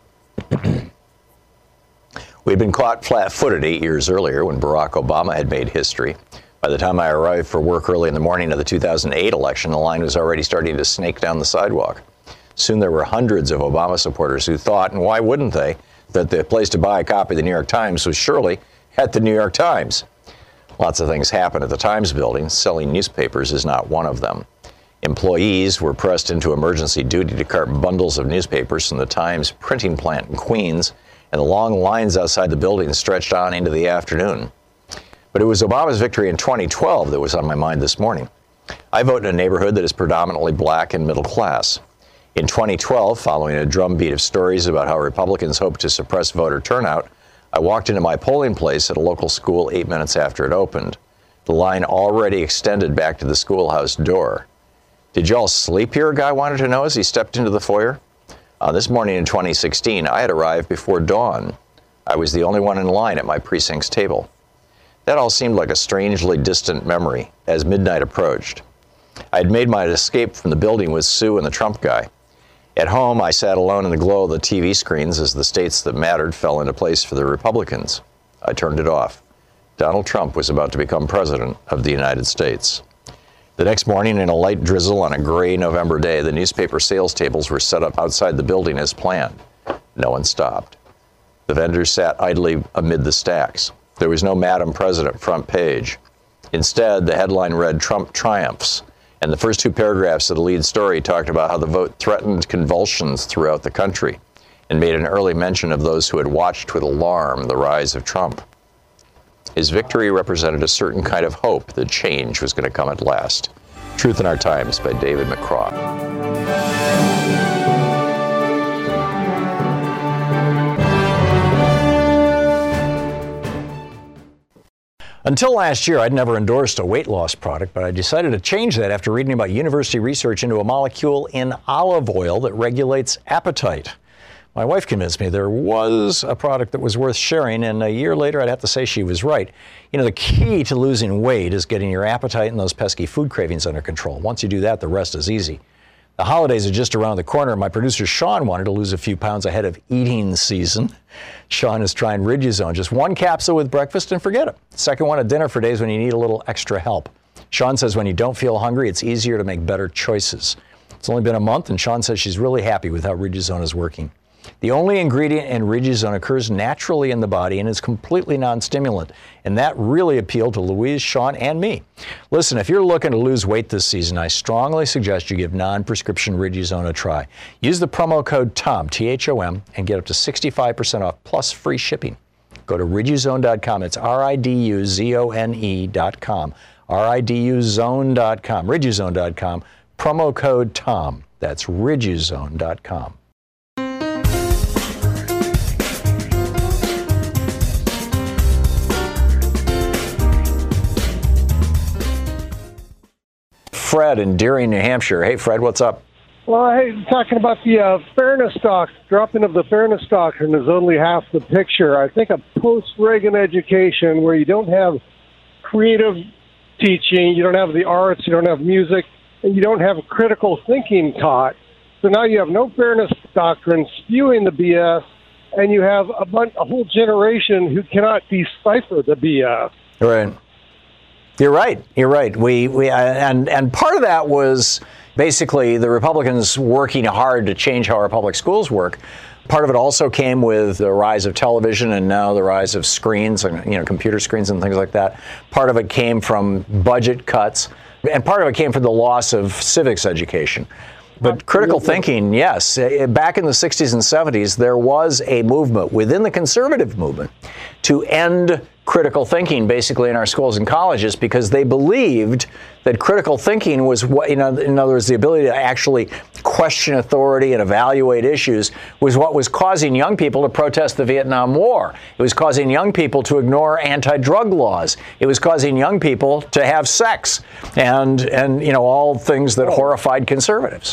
We'd been caught flat-footed 8 years earlier when Barack Obama had made history. By the time I arrived for work early in the morning of the 2008 election, the line was already starting to snake down the sidewalk. Soon there were hundreds of Obama supporters who thought, and why wouldn't they, that the place to buy a copy of the New York Times was surely at the New York Times. Lots of things happen at the Times building. Selling newspapers is not one of them. Employees were pressed into emergency duty to cart bundles of newspapers from the Times printing plant in Queens, and the long lines outside the building stretched on into the afternoon. But it was Obama's victory in 2012 that was on my mind this morning. I vote in a neighborhood that is predominantly black and middle class. In 2012, following a drumbeat of stories about how Republicans hoped to suppress voter turnout, I walked into my polling place at a local school 8 minutes after it opened. The line already extended back to the schoolhouse door. Did y'all sleep here, a guy wanted to know as he stepped into the foyer. This morning in 2016, I had arrived before dawn. I was the only one in line at my precinct's table. That all seemed like a strangely distant memory as midnight approached. I had made my escape from the building with Sue and the Trump guy. At home, I sat alone in the glow of the TV screens as the states that mattered fell into place for the Republicans. I turned it off. Donald Trump was about to become president of the United States. The next morning, in a light drizzle on a gray November day, the newspaper sales tables were set up outside the building as planned. No one stopped. The vendors sat idly amid the stacks. There was no Madam President front page. Instead, the headline read, "Trump triumphs," and the first two paragraphs of the lead story talked about how the vote threatened convulsions throughout the country and made an early mention of those who had watched with alarm the rise of Trump. His victory represented a certain kind of hope that change was going to come at last. Truth in Our Times by David McCraw. Until last year, I'd never endorsed a weight loss product, but I decided to change that after reading about university research into a molecule in olive oil that regulates appetite. My wife convinced me there was a product that was worth sharing, and a year later, I'd have to say she was right. You know, the key to losing weight is getting your appetite and those pesky food cravings under control. Once you do that, the rest is easy. The holidays are just around the corner. My producer, Sean, wanted to lose a few pounds ahead of eating season. Sean is trying Riduzone. Just one capsule with breakfast and forget it. Second one at dinner for days when you need a little extra help. Sean says when you don't feel hungry, it's easier to make better choices. It's only been a month, and Sean says she's really happy with how Riduzone is working. The only ingredient in Riduzone occurs naturally in the body and is completely non-stimulant, and that really appealed to Louise, Sean, and me. Listen, if you're looking to lose weight this season, I strongly suggest you give non-prescription Riduzone a try. Use the promo code TOM, T-H-O-M, and get up to 65% off plus free shipping. Go to riduzone.com. It's riduzone.com. riduzone.com. riduzone.com. Promo code TOM. That's riduzone.com. Fred in Deering, New Hampshire. Hey, Fred, what's up? Well, hey, talking about the fairness stock, dropping of the fairness doctrine is only half the picture. I think a post-Reagan education where you don't have creative teaching, you don't have the arts, you don't have music, and you don't have critical thinking taught. So now you have no fairness doctrine spewing the BS, and you have a whole generation who cannot decipher the BS. Right. You're right. You're right. And part of that was basically the Republicans working hard to change how our public schools work. Part of it also came with the rise of television and now the rise of screens and, computer screens and things like that. Part of it came from budget cuts, and part of it came from the loss of civics education. But critical thinking, yes. Back in the 60s and 70s, there was a movement within the conservative movement to end critical thinking basically in our schools and colleges because they believed that critical thinking was what, in other words, the ability to actually question authority and evaluate issues was what was causing young people to protest the Vietnam War. It was causing young people to ignore anti-drug laws. It was causing young people to have sex and all things that horrified conservatives.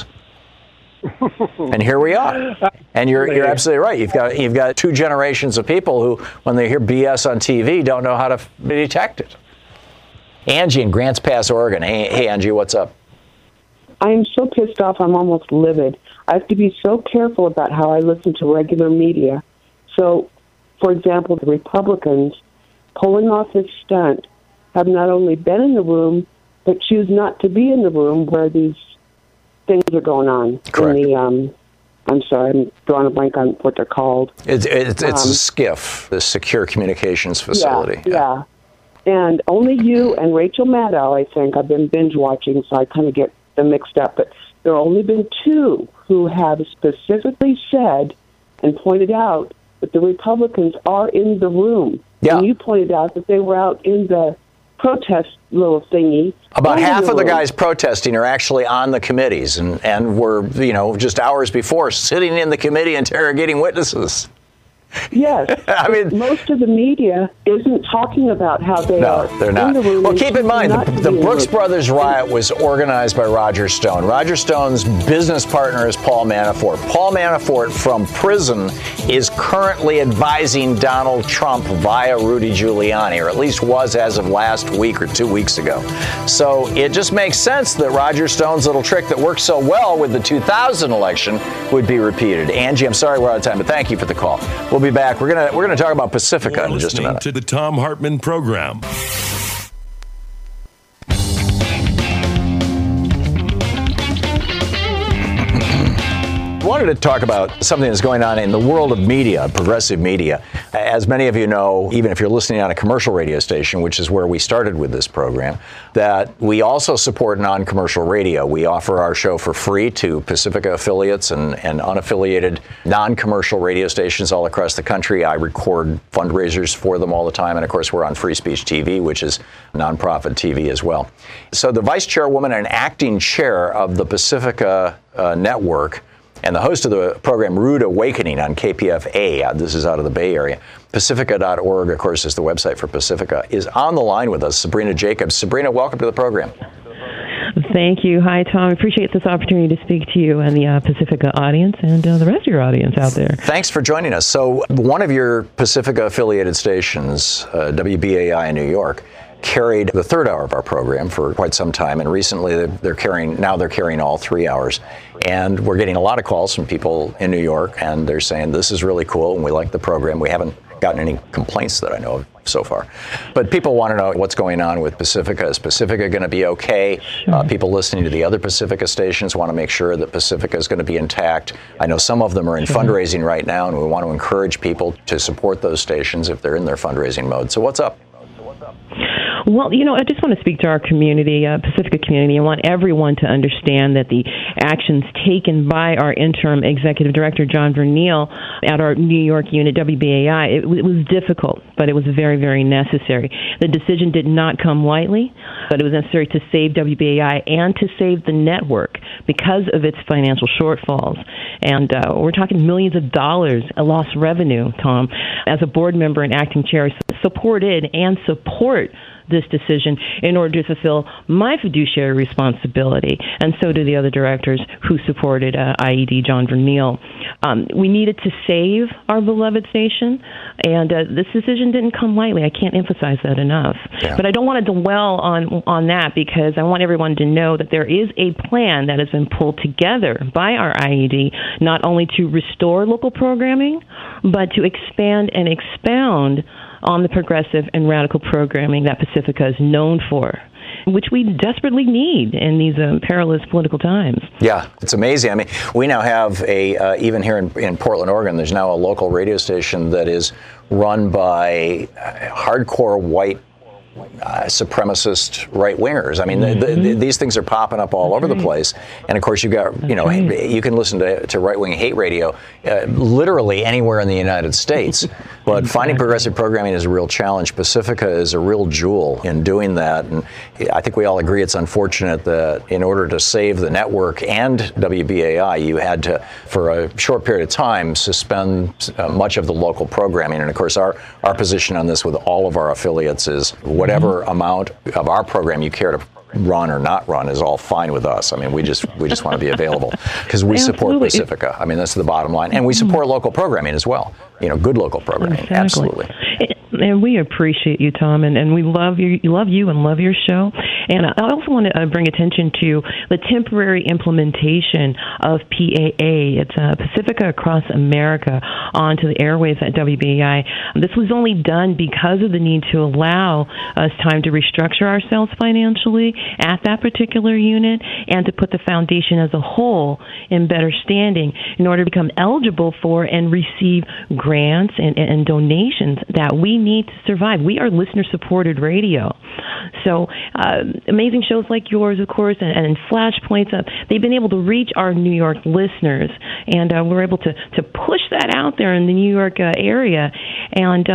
And here we are. And you're absolutely right. You've got two generations of people who, when they hear BS on TV, don't know how to detect it. Angie in Grants Pass, Oregon. Hey, Angie, what's up? I am so pissed off, I'm almost livid. I have to be so careful about how I listen to regular media. So, for example, the Republicans pulling off this stunt have not only been in the room, but choose not to be in the room where these things are going on. Correct. In the, I'm sorry, I'm drawing a blank on what they're called. It's a SCIF, the Secure Communications Facility. Yeah. And only you and Rachel Maddow, I think, I've been binge watching, so I kind of get them mixed up. But there have only been two who have specifically said and pointed out that the Republicans are in the room. Yeah. And you pointed out that they were out in the protest little thingy. About half of the guys protesting are actually on the committees and were, just hours before sitting in the committee interrogating witnesses. Yes. I mean, most of the media isn't talking about how they are they're not. in the room. Well, keep in mind, the Brooks Brothers riot was organized by Roger Stone. Roger Stone's business partner is Paul Manafort. Paul Manafort from prison is currently advising Donald Trump via Rudy Giuliani, or at least was as of last week or 2 weeks ago. So it just makes sense that Roger Stone's little trick that worked so well with the 2000 election would be repeated. Angie, I'm sorry we're out of time, but thank you for the call. We'll be back. We're gonna talk about Pacifica in just a minute. To the Thom Hartmann program. wanted to talk about something that's going on in the world of media, progressive media. As many of you know, even if you're listening on a commercial radio station, which is where we started with this program, that we also support non-commercial radio. We offer our show for free to Pacifica affiliates and unaffiliated non-commercial radio stations all across the country. I record fundraisers for them all the time. And of course, we're on Free Speech TV, which is nonprofit TV as well. So the vice chairwoman and acting chair of the Pacifica network and the host of the program Rude Awakening on KPFA, this is out of the Bay Area, Pacifica.org, of course, is the website for Pacifica, is on the line with us, Sabrina Jacobs. Sabrina, welcome to the program. Thank you. Hi, Tom. I appreciate this opportunity to speak to you and the Pacifica audience and the rest of your audience out there. Thanks for joining us. So one of your Pacifica-affiliated stations, WBAI in New York, carried the third hour of our program for quite some time, and recently they're carrying all 3 hours. And we're getting a lot of calls from people in New York, and they're saying this is really cool and we like the program. We haven't gotten any complaints that I know of so far. But people want to know what's going on with Pacifica. Is Pacifica going to be okay? Sure. People listening to the other Pacifica stations want to make sure that Pacifica is going to be intact. I know some of them are in fundraising right now, and we want to encourage people to support those stations if they're in their fundraising mode. So what's up? Well, I just want to speak to our community, Pacifica community. I want everyone to understand that the actions taken by our interim executive director, John Verneal, at our New York unit, WBAI, it was difficult, but it was very, very necessary. The decision did not come lightly, but it was necessary to save WBAI and to save the network because of its financial shortfalls. And we're talking millions of dollars lost revenue, Tom. As a board member and acting chair, supported and support this decision in order to fulfill my fiduciary responsibility, and so do the other directors who supported IED John Verneal. We needed to save our beloved station, and this decision didn't come lightly. I can't emphasize that enough. Yeah. But I don't want to dwell on that, because I want everyone to know that there is a plan that has been pulled together by our IED, not only to restore local programming, but to expand and expound on the progressive and radical programming that Pacifica is known for, which we desperately need in these perilous political times. Yeah, it's amazing. I mean, we now have even here in Portland, Oregon, there's now a local radio station that is run by hardcore white supremacist right-wingers. I mean, these things are popping up all over the place. And of course, you've got, you can listen to right-wing hate radio literally anywhere in the United States. But finding progressive programming is a real challenge. Pacifica is a real jewel in doing that. And I think we all agree it's unfortunate that in order to save the network and WBAI, you had to, for a short period of time, suspend much of the local programming. And of course, our position on this with all of our affiliates is whatever amount of our program you care to run or not run is all fine with us. I mean, we just want to be available because we support Pacifica. I mean, that's the bottom line. And we support local programming as well. Good local programming. Exactly. Absolutely. And we appreciate you, Tom, and we love you and love your show. And I also want to bring attention to the temporary implementation of PAA. It's Pacifica Across America onto the airwaves at WBAI. This was only done because of the need to allow us time to restructure ourselves financially at that particular unit and to put the foundation as a whole in better standing in order to become eligible for and receive grants and donations that we need to survive. We are listener-supported radio. So amazing shows like yours, of course, and Flashpoints, they've been able to reach our New York listeners, and we're able to push that out there in the New York area. And,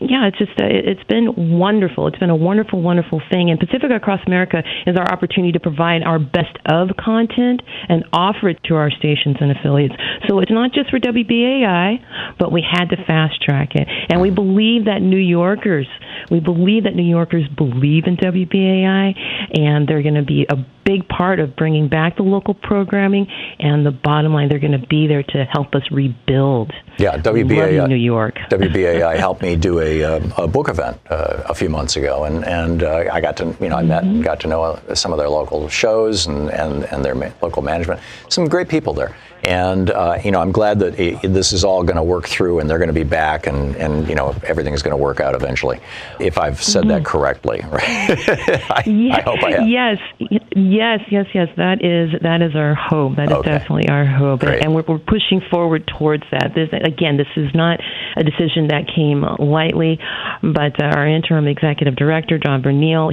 it's been wonderful. It's been a wonderful, wonderful thing. And Pacifica Across America is our opportunity to provide our best of content and offer it to our stations and affiliates. So it's not just for WBAI, but we had to fast-track it. And we believe that New Yorkers believe in WBAI, and they're going to be a big part of bringing back the local programming, and the bottom line, they're going to be there to help us rebuild. Yeah, WBAI, New York. WBAI helped me do a book event a few months ago, and I got to, I met and got to know some of their local shows and their local management. Some great people there. And, I'm glad that this is all going to work through, and they're going to be back, and everything is going to work out eventually, if I've said that correctly, right? I hope I have. Yes, Yes. That is our hope. That is definitely our hope. Great. And we're pushing forward towards that. This is not a decision that came lightly, but our interim executive director, John Bernil,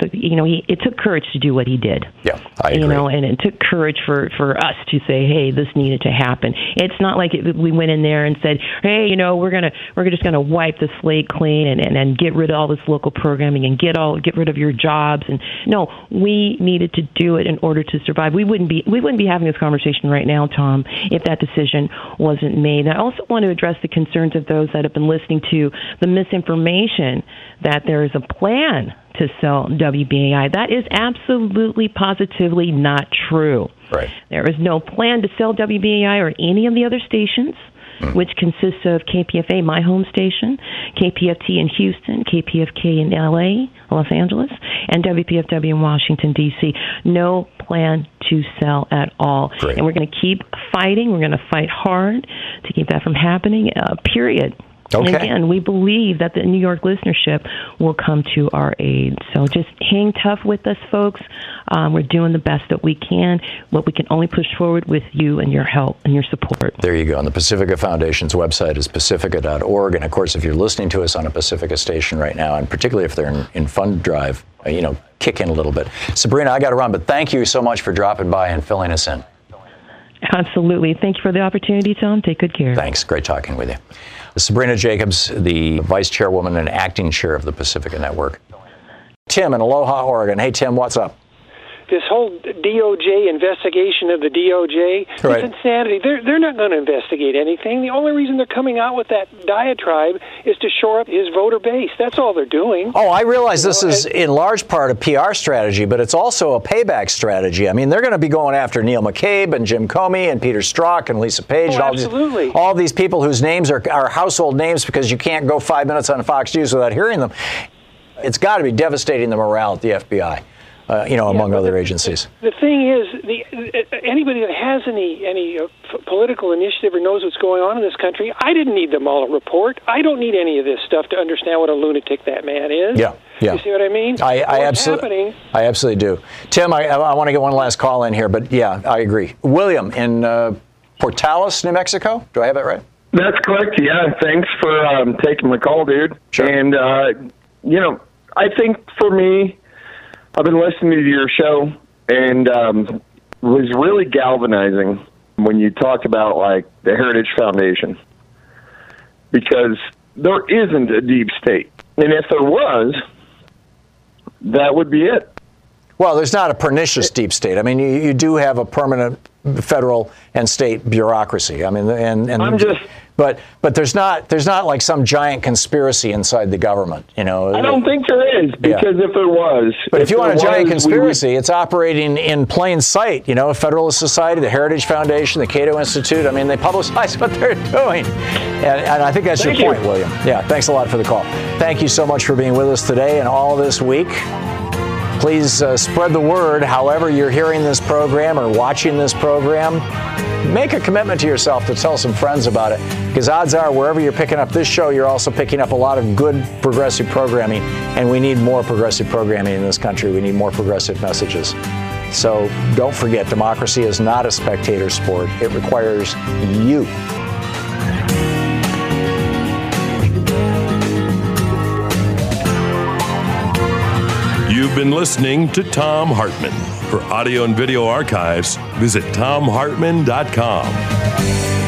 it took courage to do what he did. Yeah, I agree. And it took courage for us to say, hey, this needed to happen. It's not like we went in there and said, hey, we're just gonna wipe the slate clean and get rid of all this local programming and get rid of your jobs. And no, we needed to do it in order to survive. We wouldn't be having this conversation right now, Tom, if that decision wasn't made. And I also want to address the concerns of those that have been listening to the misinformation that there is a plan to sell WBAI. That is absolutely, positively not true. Right. There is no plan to sell WBAI or any of the other stations, which consists of KPFA, my home station, KPFT in Houston, KPFK in LA, Los Angeles, and WPFW in Washington, D.C. No plan to sell at all. Great. And we're going to keep fighting. We're going to fight hard to keep that from happening, period. Okay. And again, we believe that the New York listenership will come to our aid. So just hang tough with us, folks. We're doing the best that we can. What we can only push forward with you and your help and your support. There you go. And the Pacifica Foundation's website is pacifica.org. And, of course, if you're listening to us on a Pacifica station right now, and particularly if they're in fund drive, kick in a little bit. Sabrina, I got to run, but thank you so much for dropping by and filling us in. Absolutely. Thank you for the opportunity, Tom. Take good care. Thanks. Great talking with you. Sabrina Jacobs, the vice chairwoman and acting chair of the Pacifica Network. Tim in Aloha, Oregon. Hey, Tim, what's up? This whole DOJ investigation of the DOJ, right. It's insanity. They're not going to investigate anything. The only reason they're coming out with that diatribe is to shore up his voter base. That's all they're doing. Oh, I realize this is in large part a PR strategy, but it's also a payback strategy. I mean, they're going to be going after Neil McCabe and Jim Comey and Peter Strzok and Lisa Page. Oh, absolutely. All these people whose names are household names because you can't go 5 minutes on Fox News without hearing them. It's got to be devastating the morale at the FBI. Among other agencies. The thing is, anybody that has any political initiative or knows what's going on in this country, I didn't need the Mueller report. I don't need any of this stuff to understand what a lunatic that man is. Yeah. You see what I mean? I absolutely do. Tim, I want to get one last call in here, but yeah, I agree. William in Portales, New Mexico. Do I have it right? That's correct. Yeah. Thanks for taking my call, dude. Sure. And I think for me, I've been listening to your show and was really galvanizing when you talked about like the Heritage Foundation, because there isn't a deep state, and if there was, that would be it. Well, there's not a pernicious deep state. I mean, you do have a permanent federal and state bureaucracy. I mean, but there's not like some giant conspiracy inside the government. I don't think there is, because if there was, but if you want a giant conspiracy, it's operating in plain sight. Federalist Society, the Heritage Foundation, the Cato Institute. I mean, they publicize what they're doing, and I think that's your point, William. Yeah, thanks a lot for the call. Thank you so much for being with us today and all this week. Please spread the word however you're hearing this program or watching this program. Make a commitment to yourself to tell some friends about it, because odds are wherever you're picking up this show, you're also picking up a lot of good progressive programming, and we need more progressive programming in this country. We need more progressive messages. So don't forget, democracy is not a spectator sport. It requires you. You've been listening to Thom Hartmann. For audio and video archives, visit thomhartmann.com.